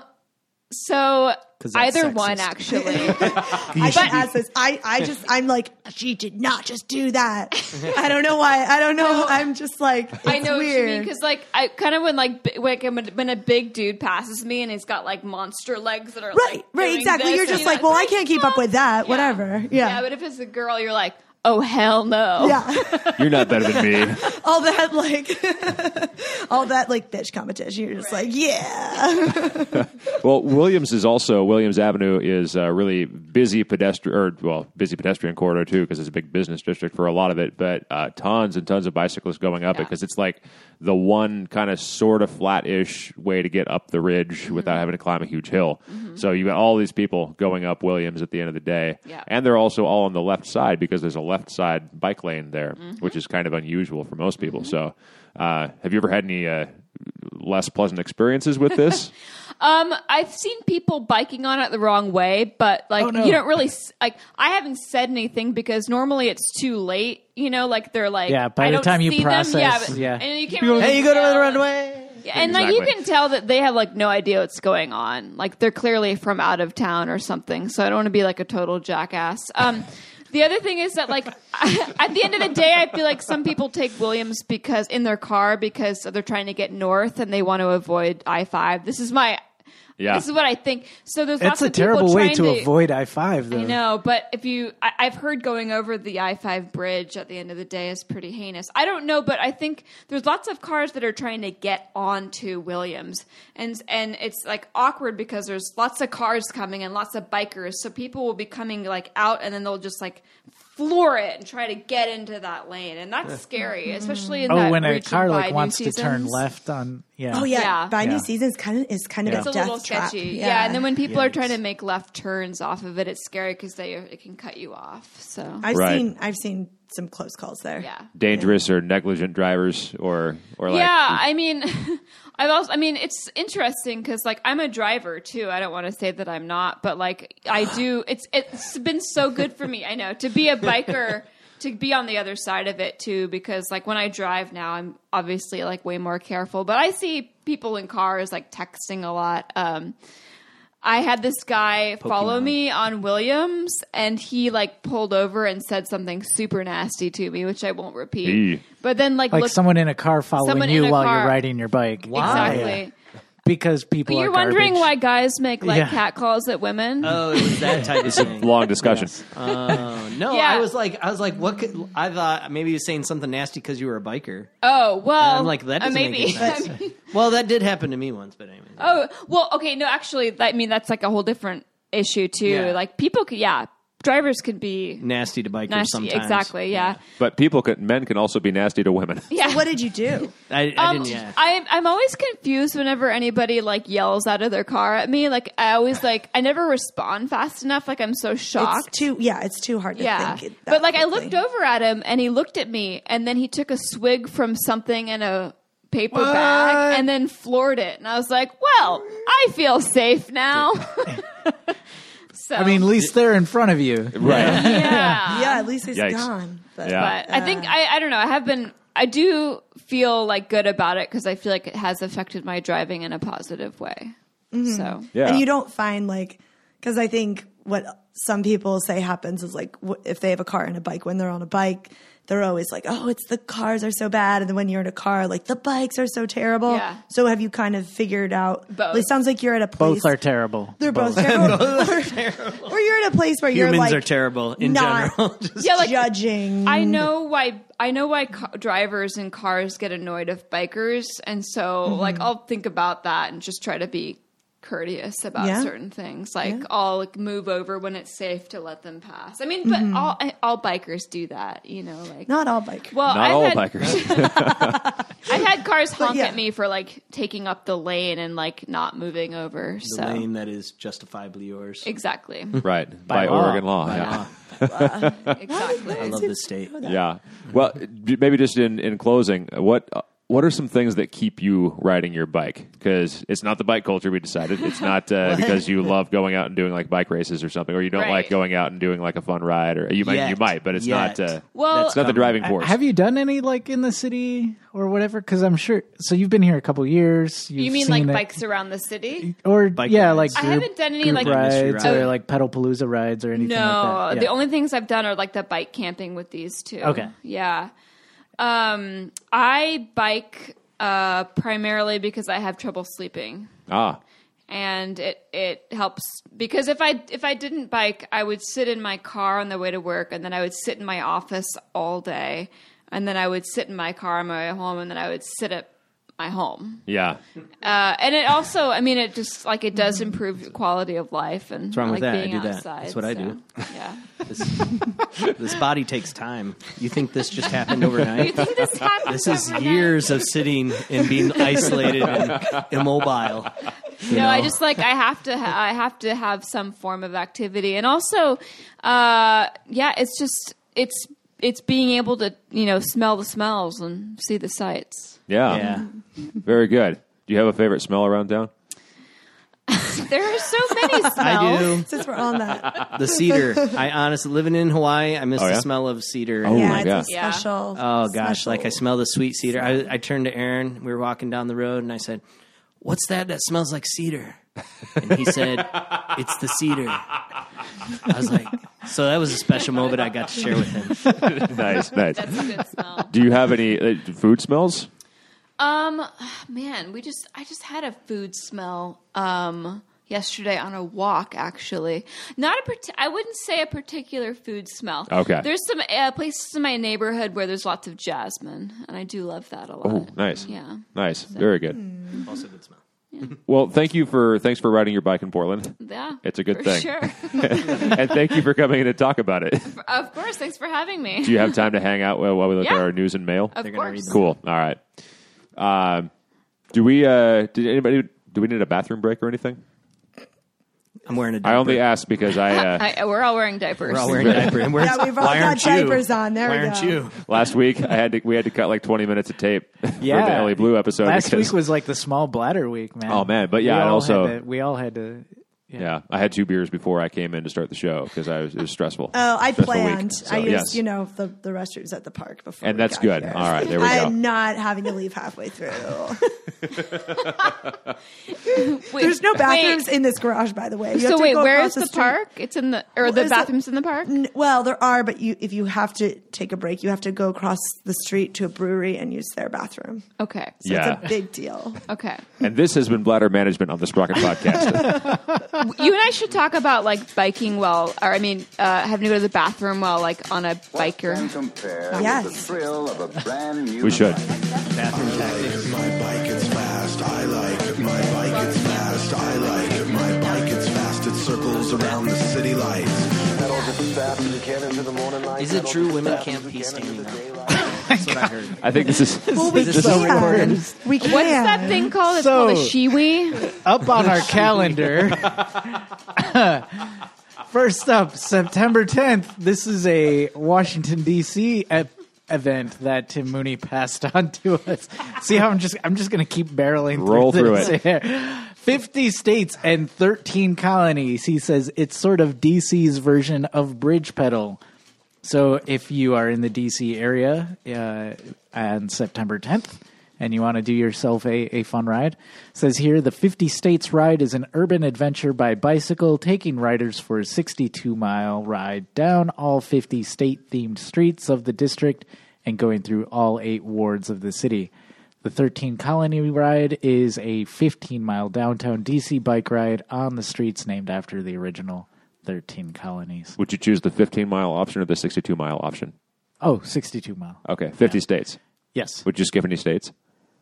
So 'Cause that's either sexist. one, actually. I should ask this. I, I just I'm like she did not just do that. I don't know why. I don't know. I'm just like it's I know what you weird. mean because, like, I kind of when like bi- like when when a big dude passes me and he's got like monster legs that are right, like, right, doing exactly. this, You're just you know, like, well, I it's can't keep up with that. Yeah. Whatever. Yeah. Yeah, but if it's a girl, you're like, oh hell no. Yeah. You're not better than me. all that like all that like bitch competition. You're just like, yeah. Well, Williams is also Williams Avenue is a really busy pedestrian, or well, busy pedestrian corridor too, because it's a big business district for a lot of it. But uh, tons and tons of bicyclists going up it Yeah. because it's like the one kind of sort of flat-ish way to get up the ridge Mm-hmm. without having to climb a huge hill. So you got all these people going up Williams at the end of the day, Yeah. and they're also all on the left side because there's a left side bike lane there, Mm-hmm. which is kind of unusual for most people. So, uh, have you ever had any uh, less pleasant experiences with this? Um, I've seen people biking on it the wrong way, but like Oh, no. you don't really s- like. I haven't said anything because normally it's too late. You know, like they're like, Yeah, by I the don't time you see them. process, yeah, but, yeah. and you can't. Really Hey, you go to tell. the runway. Yeah, and like you Exactly. can tell that they have like no idea what's going on. Like they're clearly from out of town or something. So I don't want to be like a total jackass. Um, the other thing is that like at the end of the day, I feel like some people take Williams because in their car because they're trying to get north and they want to avoid I five. This is my. Yeah. This is what I think. So there's lots It's a of people terrible way trying to avoid I five, though. I know, but if you, I, I've heard going over the I five bridge at the end of the day is pretty heinous. I don't know, but I think there's lots of cars that are trying to get onto Williams, and and it's like awkward because there's lots of cars coming and lots of bikers, so people will be coming like out, and then they'll just like floor it and try to get into that lane, and that's scary, especially in Oh, that when a region car by like New wants to turn Seasons. left on, yeah. Oh yeah. Yeah. By Yeah. New Seasons kind of is kind of It's a a death little trap. sketchy, yeah. And then when people are Yikes. trying to make left turns off of it, it's scary because they it can cut you off. So I've Right. seen I've seen some close calls there. yeah. Dangerous or negligent drivers, or or like Yeah, I mean, I've also, I mean, it's interesting because like I'm a driver too. I don't want to say that I'm not, but like I do. It's it's been so good for me. I know to be a biker, to be on the other side of it too, because like when I drive now, I'm obviously like way more careful. But I see people in cars like texting a lot. Um, I had this guy follow Pokemon. me on Williams, and he like pulled over and said something super nasty to me, which I won't repeat. Eee. But then like, Like look, someone in a car following Someone you in a while car. you're riding your bike. exactly. Because people But are you're wondering garbage. why guys make like Yeah. cat calls at women? Oh, it was that type of thing. long discussion. Oh no! Yeah. I was like, I was like, what? Could, I thought maybe he was saying something nasty because you were a biker. oh well, I'm like, that uh, doesn't make maybe. any sense. I mean- Well, that did happen to me once, but anyway. oh well, okay. No, actually, I mean that's like a whole different issue too. Yeah. Like people could, yeah, drivers could be Nasty to bikers nasty. sometimes. Exactly. Yeah. But people can, men can also be nasty to women. Yeah. What did you do? I, I Um, didn't. Yeah. I'm I'm always confused whenever anybody like yells out of their car at me. Like I always like I never respond fast enough. Like I'm so shocked. It's too yeah, it's too hard to Yeah, think. it that but like I quickly. looked over at him and he looked at me and then he took a swig from something in a paper bag and then floored it and I was like, well, I feel safe now. So I mean, at least they're in front of you. Right. yeah, Yeah, at least it's Yikes. gone. But Yeah. But I think I I don't know. I have been. I do feel like good about it because I feel like it has affected my driving in a positive way. So Yeah. And you don't find like, because I think what some people say happens is like w- if they have a car and a bike, when they're on a bike, they're always like, oh, it's the cars are so bad. And then when you're in a car, like the bikes are so terrible. Yeah. So have you kind of figured out? Both. It sounds like you're at a place. Both are terrible. They're both, terrible. or, or you're at a place where you're Humans like are terrible in not general. Just, yeah, like judging. I know why. I know why ca- drivers in cars get annoyed of bikers, and so like I'll think about that and just try to be courteous about Yeah. certain things. Like Yeah. I'll like, move over when it's safe to let them pass. I mean, but Mm-hmm. all all bikers do that, you know. Like Not all bike. well, Not I've all had, bikers. I've had cars honk yeah. at me for like taking up the lane and like not moving over. The so lane that is justifiably yours. exactly, Right. By, law. Oregon law. By yeah. law. exactly. I love this state. Yeah. Well, d- maybe just in, in closing, what uh, what are some things that keep you riding your bike? Because it's not the bike culture, we decided. It's not uh, because you love going out and doing like bike races or something, or you don't Right. like going out and doing like a fun ride, or you might Yet. you might, but it's Yet. not. Uh, Well- it's not the driving force. Have you done any like in the city or whatever? Because I'm sure. So you've been here a couple years. You've You mean like seen it- bikes around the city? or Bike yeah, rides. like I group, haven't done any group like rides rides. or like pedal palooza rides or anything No, like that. the Yeah. only things I've done are like the bike camping with these two. Okay. Yeah. Um, I bike uh, primarily because I have trouble sleeping. ah, And it, it helps because if I if I didn't bike, I would sit in my car on the way to work, and then I would sit in my office all day, and then I would sit in my car on my way home, and then I would sit at my home. yeah. Uh, and it also, I mean, it just like it does improve your quality of life and What's wrong like with that? I being do that. outside. That's what I so, do. Yeah. This, this body takes time. You think this just happened overnight? You think this happens? This is overnight? years of sitting and being isolated and immobile. You No, know? I just like I have to. Ha- I have to have some form of activity, and also, uh, yeah, it's just it's it's being able to you know smell the smells and see the sights. Yeah. Yeah. Very good. Do you have a favorite smell around town? There are so many smells. I do. Since we're on that. The cedar. I honestly, living in Hawaii, I miss Oh, yeah? the smell of cedar. Oh, yeah, my it's God. a Yeah. special. Oh gosh, special- like I smell the sweet cedar. I, I turned to Aaron. We were walking down the road, and I said, "What's that? That smells like cedar." And he said, "It's the cedar." I was like, so that was a special moment I got to share with him. Nice, nice. That's a good smell. Do you have any uh, food smells? Um, man, we just I just had a food smell um yesterday on a walk. Actually, not a parti- I wouldn't say a particular food smell. Okay. There's some uh, places in my neighborhood where there's lots of jasmine, and I do love that a lot. Oh, nice. Yeah. Nice. Very good. Also good smell. Well, thank you for thanks for riding your bike in Portland. Yeah, It's a good for thing. Sure. And thank you for coming in to talk about it. Of course. Thanks for having me. Do you have time to hang out while while we look Yeah. at our news and mail? Of gonna course. read them. Cool. All right. Um, do we? Uh, did anybody? Do we need a bathroom break or anything? I'm wearing a diaper. I only asked because I uh, I, we're all wearing diapers. We're all wearing a diaper. And we're, Yeah, we've all why got aren't you? diapers on. There why we aren't go. you? last week I had to we had to cut like twenty minutes of tape Yeah. for the Ellie Blue episode. Last because, week was like the small bladder week, man. Oh, man, but yeah, We and all also- had to, we all had to. yeah, I had two beers before I came in to start the show because I was it was stressful. Oh, I Stressful week. planned. So, I used, yes. you know, the, the restrooms at the park before. And we that's got good. here. All right, there we go. I'm not having to leave halfway through. Wait, There's no bathrooms wait. in this garage, by the way. You have So to wait, go where across is the, street. park? It's in the or Well, the is it- bathrooms in the park? N- Well, there are, but you if you have to take a break, you have to go across the street to a brewery and use their bathroom. Okay. So Yeah. it's a big deal. Okay. And this has been Bladder Management on the Sprocket Podcast. You and I should talk about like biking while, or I mean, uh, having to go to the bathroom while like on a biker. Yes. The thrill of a brand new We should. Bathroom tactics. My bike is fast, I like. My bike is fast, I like. My bike is fast, it circles around the city lights. Is it true women can't pee standing up? That's what I heard. I think this is. Well, we This is can. recorded. We can. What's that thing called? It's So- called a shiwi. Up on our calendar. First up, September tenth. This is a Washington D C ep- event that Tim Mooney passed on to us. See how I'm just I'm just going to keep barreling Roll through, through this here. fifty states and thirteen colonies. He says it's sort of D C's version of Bridge Pedal. So if you are in the D C area uh, on September tenth and you want to do yourself a, a fun ride, it says here the fifty States ride is an urban adventure by bicycle, taking riders for a sixty-two mile ride down all fifty state-themed streets of the district and going through all eight wards of the city. The thirteen Colony ride is a fifteen mile downtown D C bike ride on the streets named after the original thirteen colonies. Would you choose the fifteen mile option or the sixty-two mile option? Oh, sixty-two mile. Okay, fifty states. Yes. Would you skip any states?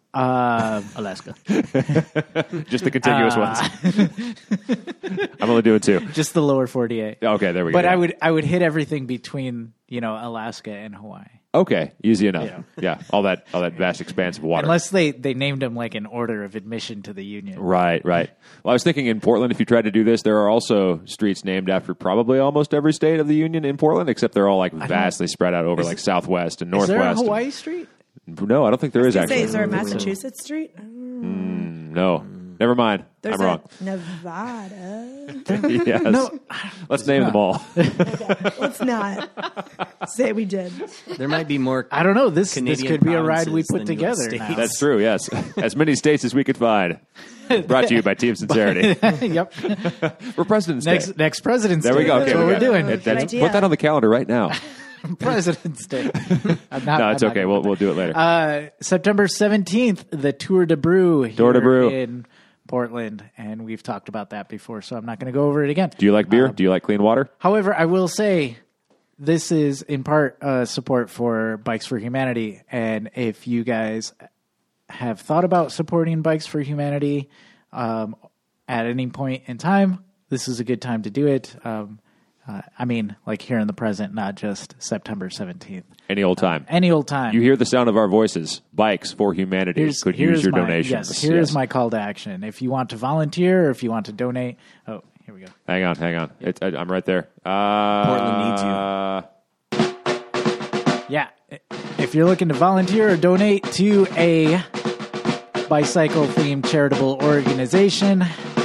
Uh, Alaska. Just the contiguous Uh. ones. I'm only doing two. just the lower forty-eight. Okay, there we But go. I would I would hit everything between, you know, Alaska and Hawaii. Okay, easy enough. Yeah. Yeah, all that all that vast expanse of water. Unless they, they named them like an order of admission to the union. Right, right. Well, I was thinking in Portland, if you tried to do this, there are also streets named after probably almost every state of the union in Portland, except they're all like vastly spread out over like Southwest and Is Northwest. there a and- Hawaii street? No, I don't think there is Say, actually. is there a Massachusetts Street? No, never mind. There's I'm wrong. a Nevada. Yes. No. Let's name them all. Let's not say we did. There might be more. I don't know. This Canadian this could be a ride we provinces put than together. U S now. states. That's true, yes. As many states as we could find. Brought to you by Team Sincerity. Yep. For President's Next Day. next President's There Day. we go. That's Okay, what we we're got it. doing. It- that's- idea. put that on the calendar right now. President's Day. I'm not, No, it's I'm not okay. gonna We'll put we'll do it later. that. Uh, September seventeenth, the Tour de Brew here Tour de Brew. in Portland, and we've talked about that before, so I'm not going to go over it again. Do you like beer? Um, Do you like clean water? However, I will say this is in part uh, support for Bikes for Humanity, and if you guys have thought about supporting Bikes for Humanity um, at any point in time, this is a good time to do it. Um, uh, I mean, like here in the present, not just September seventeenth. Any old time. Any old time. You hear the sound of our voices. Bikes for Humanity Here's, could here's use your my, donations. Yes, here's Yes. my call to action. If you want to volunteer or if you want to donate, oh, here we go. Hang on, hang on. It's, I, I'm right there. Uh, Portland needs you. Yeah, if you're looking to volunteer or donate to a bicycle-themed charitable organization,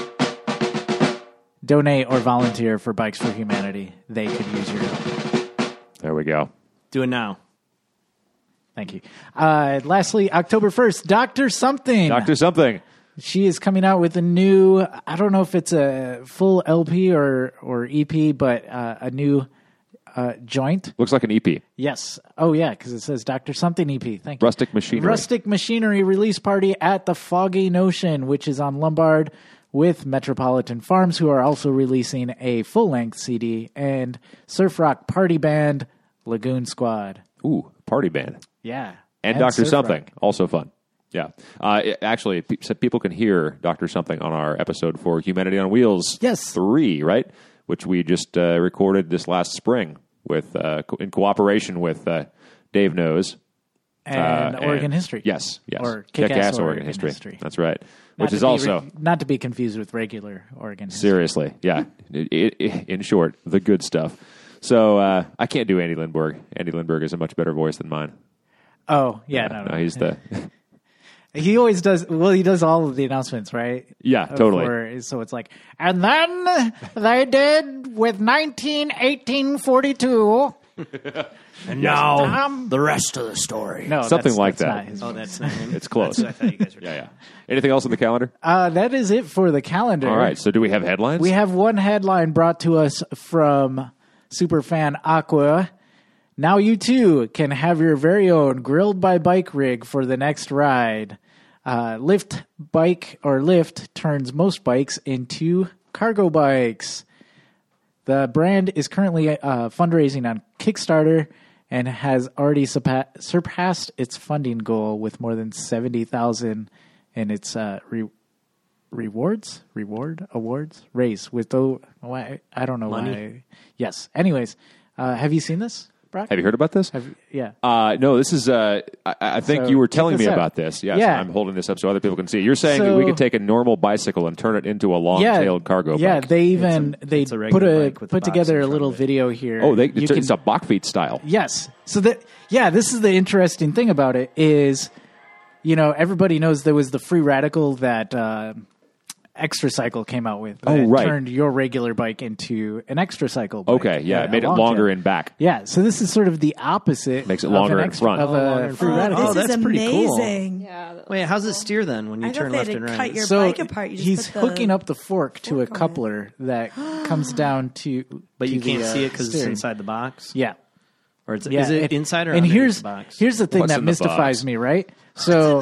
donate or volunteer for Bikes for Humanity. They could use your help. There we go. Do it now. Thank you. Uh, lastly, October first, Doctor Something. Doctor Something. She is coming out with a new, I don't know if it's a full L P or, or E P, but uh, a new uh, joint. Looks like an E P. Yes. Oh, yeah, because it says Doctor Something E P. Thank you. Rustic Machinery. Rustic Machinery release party at the Foggy Notion, which is on Lombard with Metropolitan Farms, who are also releasing a full-length C D, and surf rock party band Lagoon Squad. Ooh, party band. Yeah. And, Doctor surf Something. rock. Also fun. Yeah. Uh, it- actually, pe- so people can hear Doctor Something on our episode for Humanity on Wheels Yes. three, right? Which we just uh, recorded this last spring with uh, co- in cooperation with uh, Dave Knows. And uh, Oregon and- History. Yes, yes. Or Kick-Ass Kick-Ass Oregon, Oregon History. History. That's right. Not Which to is be also... re- not to be confused with regular Oregon History. Seriously, yeah. I- I- in short, the good stuff. So uh, I can't do Andy Lindbergh. Andy Lindbergh is a much better voice than mine. Oh, yeah, no, no. No, he's the He always does. Well, he does all of the announcements, right? Yeah, Uh, totally. for- so it's like, and then they did with nineteen eighteen forty-two. And now Um, the rest of the story. No, Something that's- like that's that. not his Oh, voice. that's not him. It's close. That's what I thought you guys were yeah, yeah. Anything else on the calendar? Uh, that is it for the calendar. All right. So do we have headlines? We have one headline brought to us from superfan Aqua. Now you too can have your very own grilled by bike rig for the next ride. Uh, Lyft bike or Lyft turns most bikes into cargo bikes. The brand is currently uh, fundraising on Kickstarter and has already surpa- surpassed its funding goal with more than seventy thousand in its uh, re- rewards, reward awards, raise with the why I don't know Money? why. Yes. Anyways, uh, have you seen this, Brock? Have you heard about this? Have you- yeah. Uh, no, this is. Uh, I, I think So, you were check telling this me out. about this. Yes, Yeah. I'm holding this up so other people can see. You're saying that So- we could take a normal bicycle and turn it into a long-tailed cargo yeah, bike. they even they it's a put regular a bike with a put box together in a front little of it. video here. oh, they, You it's, can- it's a Bachfeet style. Yes. So that yeah, this is the interesting thing about it is, you know, everybody knows there was the free radical that uh, Extra Cycle came out with. Oh, that right. Turned your regular bike into an Extra Cycle bike. Okay, yeah, Uh, it made a it long longer tail. in back. Yeah, so this is sort of the opposite. Makes it of longer an in extra, front. of Oh, longer a in free front. radical. Oh, this that's is pretty cool. amazing. Yeah. Wait, how's it steer then when you I turn thought left they and had to right? cut your So bike apart. You just he's put the hooking up the fork to a fork on it. coupler that comes down to. but you to the, can't uh, see it because it's steering. inside the box. Yeah. Or it's, Yeah, is it and- inside or and underneath here's the box? here's the thing What's that in the mystifies box? me, right? So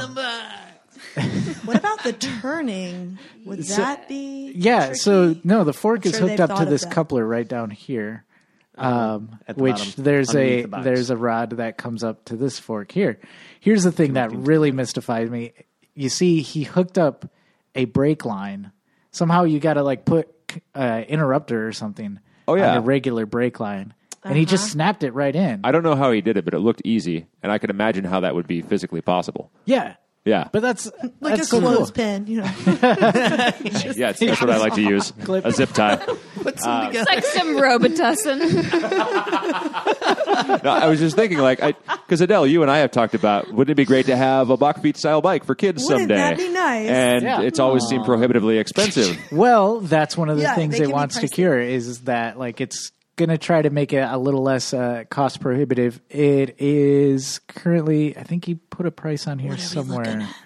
What about the turning? Would So- that be? yeah, tricky? so no, the fork is Sure hooked they've up to thought of this that. coupler right down here, um, At the which bottom, there's underneath a the box. there's a rod that comes up to this fork here. Here's the thing that really mystifies me you see he hooked up a brake line. Somehow you got to like put uh, interrupter or something Oh, yeah. on a regular brake line. And he just snapped it right in. I don't know how he did it, but it looked easy, and I can imagine how that would be physically possible. yeah. Yeah. But that's Like that's a so cool. clothespin, you know. Yes, that's what I like to use. A zip tie. Put some together. Like some Robitussin. No, I was just thinking, like, because Adele, you and I have talked about, wouldn't it be great to have a Bachbeat style bike for kids Wouldn't someday? that be nice? And Yeah. it's always seemed prohibitively expensive. Well, that's one of the Yeah, things they it can be wants to pricey. cure is that like it's going to try to make it a little less uh, cost prohibitive. It is currently, I think he put a price on here What are we somewhere. looking at?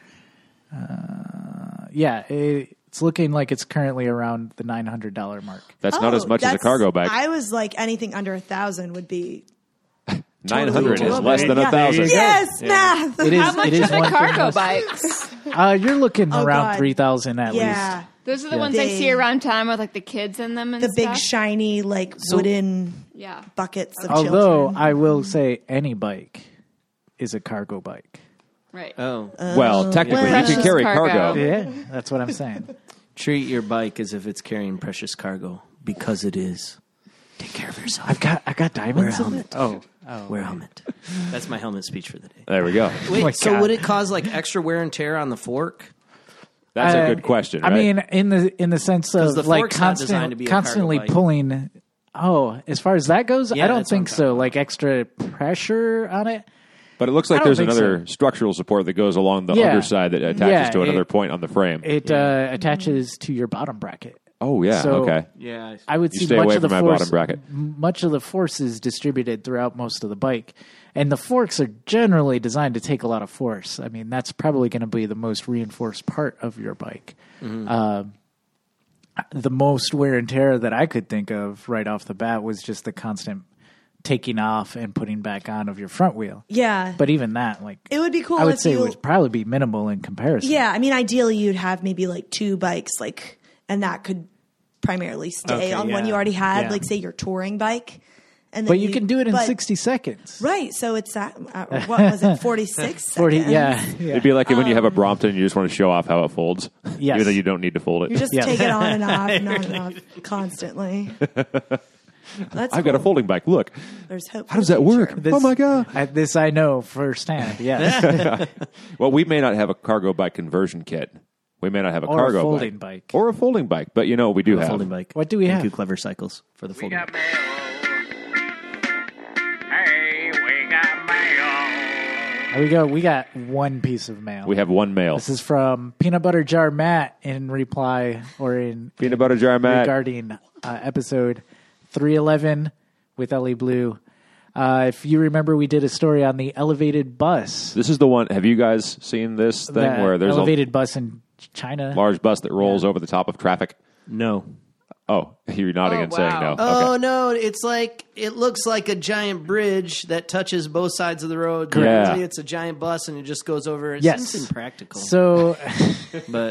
Uh, yeah, it, it's looking like it's currently around the nine hundred dollars mark. That's not Oh, as much as a that's- cargo bike. I was like anything under a thousand would be nine hundred is doable. less than Yeah. a thousand. Yes, math. It is. How much it is are the one thing cargo less- bikes? Uh, you're looking Oh, around God. three thousand at Yeah, least. Those are the Yeah. ones I They- see around town with like the kids in them and the big stuff. shiny like wooden Yeah. buckets of Although children. I will say, any bike is a cargo bike. Right. Oh, Well, technically, you Precious can carry cargo. cargo. Yeah, that's what I'm saying. treat your bike as if it's carrying precious cargo because it is. Take care of yourself. I've got I got diamonds. Wear a in it? helmet. Oh, oh, Wear a helmet. That's my helmet speech for the day. There we go. Wait, my so God. would it cause like extra wear and tear on the fork? That's a Uh, good question. I right? mean, in the in the sense 'Cause of the like fork's not designed to constant, be a cargo constantly bike. pulling. Oh, as far as that goes, Yeah, I don't that's what I'm think so. talking Like extra pressure on it. but it looks I like don't there's think another so. structural support that goes along the Yeah. underside that attaches Yeah, to another it- point on the frame. It uh, attaches to your bottom bracket. oh, yeah. so- okay. Yeah. I would You see stay much away of the from my force. bottom bracket. m- Much of the force is distributed throughout most of the bike, and the forks are generally designed to take a lot of force. I mean, that's probably going to be the most reinforced part of your bike. Mm-hmm. Um, the most wear and tear that I could think of right off the bat was just the constant taking off and putting back on of your front wheel. yeah, But even that, like, it would be cool I would if say you. would probably be minimal in comparison. Yeah, I mean, ideally you'd have maybe like two bikes, like, and that could primarily stay Okay, on one yeah. you already had, Yeah. like say your touring bike. And then But you, can do it in but- sixty seconds. Right, so it's that. Uh, what was it? Forty-six. Forty, seconds? yeah, yeah. It'd be like when you have a Brompton and you just want to show off how it folds. Yes. Even though you don't need to fold it. You just Yeah. take it on and off, and on and off, constantly. That's I've got a cool. folding bike. Look. There's hope. How for does the that work? future. This- oh, my God. I, this I know firsthand. Yes. Well, we may not have a cargo bike conversion kit. We may not have a Or a cargo folding bike. Or a folding bike. But you know what we do A have? folding bike. What do we And have? Two clever cycles for the folding bike. Here we go. We got one piece of mail. We have one mail. This is from Peanut Butter Jar Matt in reply or in Peanut Butter Jar Matt. regarding uh, episode three eleven with Ellie Blue. Uh, if you remember, we did a story on the elevated bus. This is the one. Have you guys seen this thing The where there's elevated bus in China. a large bus that rolls over the top of traffic? No. Oh, you're nodding Oh, and saying wow. no. Oh Okay. no! It's like it looks like a giant bridge that touches both sides of the road. Correct. Usually it's a giant bus and it just goes over. It Yes. seems impractical. So but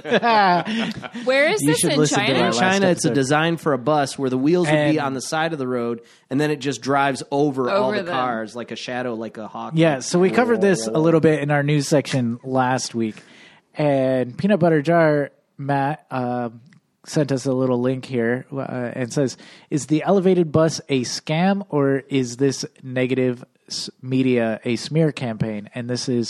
Where is You this should in listen to China? our in last China, it's a episode. design for a bus where the wheels would be And- on the side of the road, and then it just drives over, all Over the them. cars like a shadow, like a hawk. yeah, so we covered this a little bit in our news section last week, and Peanut Butter Jar Matt uh, sent us a little link here uh, and says, "Is the elevated bus a scam or is this negative s- media a smear campaign?" And this is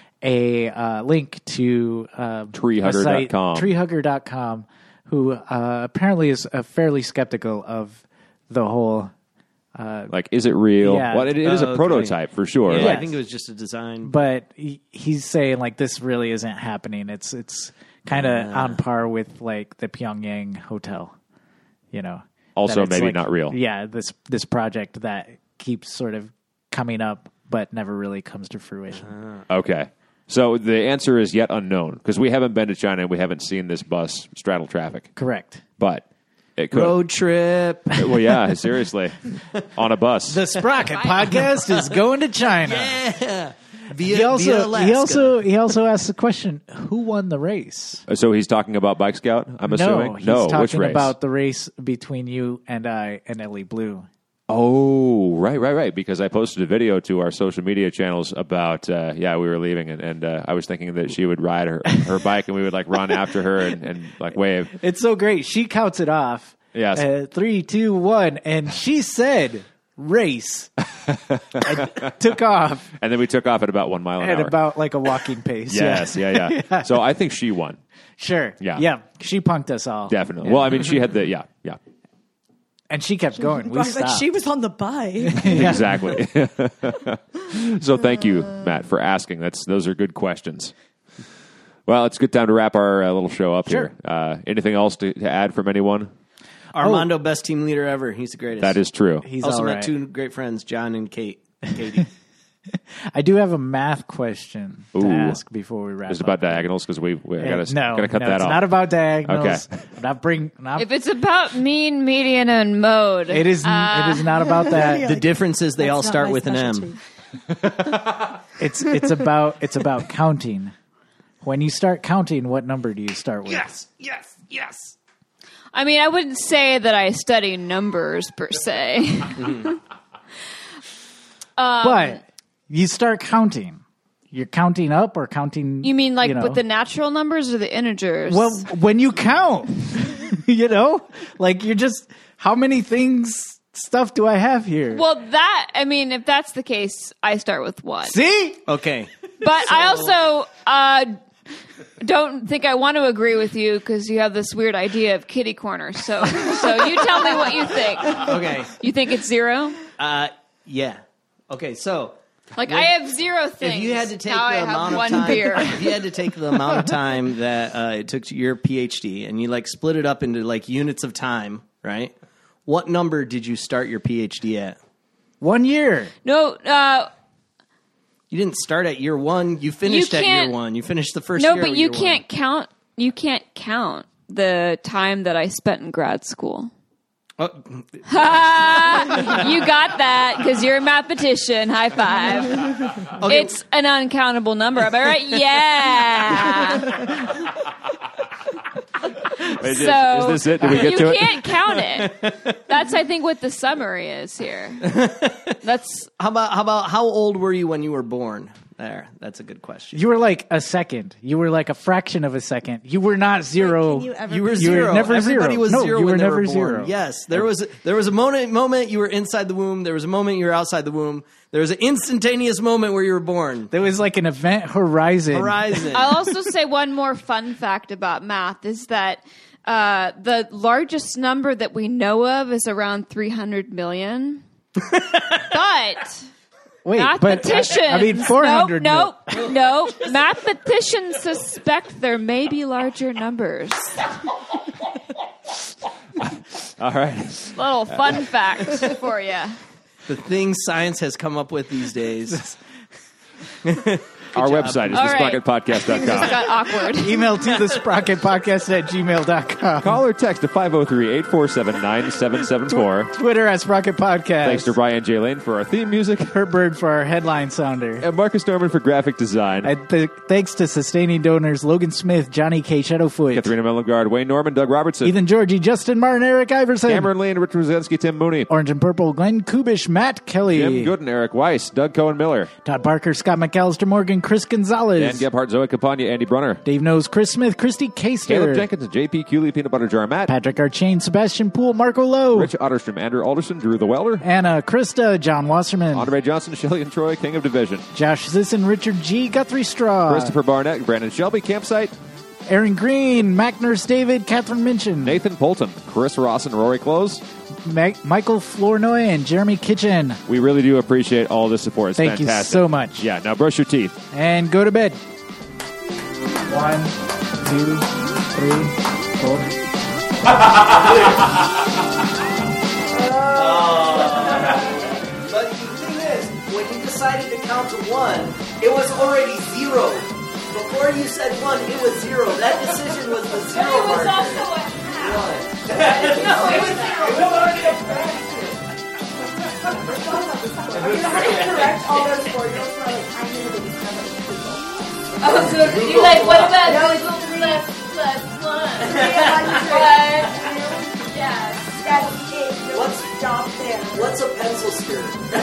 a uh, link to uh, Tree hugger a site, dot com. tree hugger dot com, who uh, apparently is uh, fairly skeptical of the whole. Like, is it real? Yeah. Well, it, it is Oh, a okay. prototype for sure. Yeah, Like, I think it was just a design. But he, he's saying like this really isn't happening. It's it's kind of on par with like the Pyongyang hotel, you know. Also That it's, maybe like, not real. Yeah, this this project that keeps sort of coming up but never really comes to fruition. Okay. So the answer is yet unknown because we haven't been to China and we haven't seen this bus straddle traffic. Correct. But it could. Road trip. Well, yeah, seriously. On a bus. The Sprocket podcast is going to China. Yeah. Via, He via also Alaska. he also he also asked the question, who won the race? So he's talking about Bike Scout, I'm assuming? No, he's no, talking which race? about the race between you and I and Ellie Blue. Oh, right, right, right. Because I posted a video to our social media channels about, uh, yeah, we were leaving, and, and uh, I was thinking that she would ride her, her bike, and we would like run after her and, and like wave. It's so great. She counts it off. Yes. Uh, three, two, one, and she said race. And took off And then we took off at about one mile an at hour. about like a walking pace. yes, yeah. Yeah, yeah. So I think she won. Sure. Yeah. Yeah. She punked us all. Definitely. Yeah. Well, I mean, she had the, yeah, yeah. And she kept going. We Brock's like, stopped. she was on the bike. Exactly. So thank you, Matt, for asking. That's Those are good questions. Well, it's a good time to wrap our uh, little show up Sure. here. Uh, anything else to, to add from anyone? Armando, best team leader ever. He's the greatest. That is true. He's also all met right. two great friends, John and Kate. Katie. I do have a math question to Ooh. ask before we wrap Is it up. about diagonals? Because we, we Uh, gotta, no, gotta cut no, that it's off. not about diagonals. Okay. I'm not bring. Not, If it's about mean, median, and mode, it is. uh, it is not about that. The difference is they That's all not start my with an M. specialty. It's it's about it's about counting. When you start counting, what number do you start with? Yes, yes, yes. I mean, I wouldn't say that I study numbers per se. But you start counting. You're counting up or counting. You mean like you know. with the natural numbers or the integers? Well, when you count, you know, like you're just how many things stuff do I have here? well, that I mean, if that's the case, I start with one. See, Okay. But I also uh, don't think I want to agree with you because you have this weird idea of kitty corner. So, so you tell me what you think. Okay. You think it's zero? Uh, yeah. Okay, so Like I have zero things. if you had to take now the I have amount of one time, beer. if you had to take the amount of time that uh, it took to your PhD, and you like split it up into like units of time, right? What number did you start your PhD at? one year. No, uh, You didn't start at year one. You finished at year can't- one. You finished the first no, year. but with you year can't one. count. You can't count the time that I spent in grad school. Oh, You got that because you're a mathematician. High five. okay. It's an uncountable number. Am I right? Yeah. Is, So is this it? Did we get you to it? can't count it. That's, I think, what the summary is here. That's How about how about how old were you when you were born? There, that's a good question. You were like a second. You were like a fraction of a second. You were not zero. Can you ever You were You zero. were never Everybody zero. was No, zero you when were they never were born. zero. Yes, there was there was a moment moment you were inside the womb. There was a moment you were outside the womb. There was an instantaneous moment where you were born. There was like an event horizon. Horizon. I'll also say one more fun fact about math is that uh, the largest number that we know of is around three hundred million. But Wait, but mathematicians, I, I mean four hundred. Nope, nope, nope. Mathematicians suspect there may be larger numbers. All right. Little fun fact for you. The things science has come up with these days. Our website is All the right. sprocket podcast dot Just com. got awkward. Email to the sprocket podcast at gmail dot com. Call or text to five oh three, eight four seven, nine seven seven four. Twitter at Sprocket Podcast. Thanks to Brian J. Lane for our theme music Kurt Bird for our headline sounder. and Marcus Norman for graphic design. And th- thanks to sustaining donors Logan Smith, Johnny K. Shadowfoot, Katharina Mellengard, Wayne Norman, Doug Robertson, Ethan Georgie, Justin Martin, Eric Iverson, Cameron Lane, Richard Rosensky, Tim Mooney, Orange and Purple, Glenn Kubish, Matt Kelly, Jim Gooden, Eric Weiss, Doug Cohen Miller, Todd Barker, Scott McAllister, Morgan, Chris Gonzalez, Dan Gebhardt, Zoe Campagna, Andy Brunner, Dave Knows, Chris Smith, Christy Kaster, Caleb Jenkins, J P Cooley, Peanut Butter Jar Matt, Patrick Archain, Sebastian Poole, Marco Lowe, Rich Otterstrom, Andrew Alderson, Drew the Welder, Anna, Krista, John Wasserman, Andre Johnson, Shelley and Troy, King of Division, Josh Zisson, Richard G, Guthrie Straw, Christopher Barnett, Brandon Shelby, Campsite, Aaron Green, Mac Nurse David, Catherine Minchin, Nathan Polton, Chris Ross and Rory Close. Ma- Michael Flournoy, and Jeremy Kitchen. We really do appreciate all the support. It's Thank fantastic. you so much. Yeah, now brush your teeth. And go to bed. One, two, three, four. But the thing is, when you decided to count to one, it was already zero. Before you said one, it was zero. That decision was the zero It was marker. also a One. no, it was zero. It was already a fraction. correct all those four-year-olds who are like, I knew that we started with Oh, so you're like, what about Google plus plus one? Yeah, But, yeah. That's it. What's stop there. What's a pencil skirt?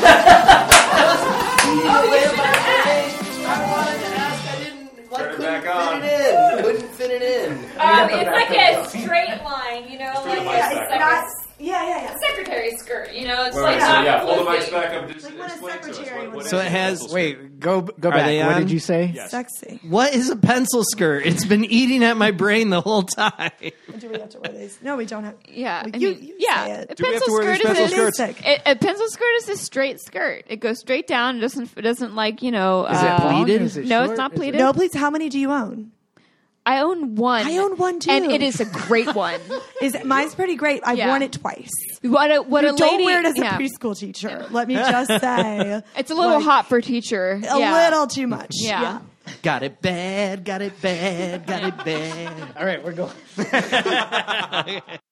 I wanted to ask. I didn't. Like, Turn it couldn't back fit on. it in. Couldn't fit it in. Um, it's like a straight line, you know, like the a, mic it's back like Not, a yeah, yeah, yeah. secretary skirt, you know, it's Wait, like wait, so not yeah, hold the flipping. mics back up. Just Like when a explain to us. secretary What, what would- So is it a has- pencil skirt? Wait, go go Are back. they What on? did you say? Yes. Sexy. What is a pencil skirt? It's been eating at my brain the whole time. Do we have to wear these? No, we don't have. Yeah, Well, I you- mean, you yeah. say it. A Do we have pencil to wear these skirt pencil is skirts? Sick. A, a pencil skirt is a straight skirt. It goes straight down. It doesn't. It doesn't like you know. Is it uh, long? pleated? Is it No, short? it's not Is it- pleated. No, please. How many do you own? I own one. I own one, too. and it is a great one. Is mine's pretty great. I've Yeah. worn it twice. What a what You a don't lady. wear it as a yeah. preschool teacher. Let me just say, It's a little Like, hot for teacher. a yeah. little too much. Yeah. Got it bad. Got it bad. Got it bad. All right, we're going.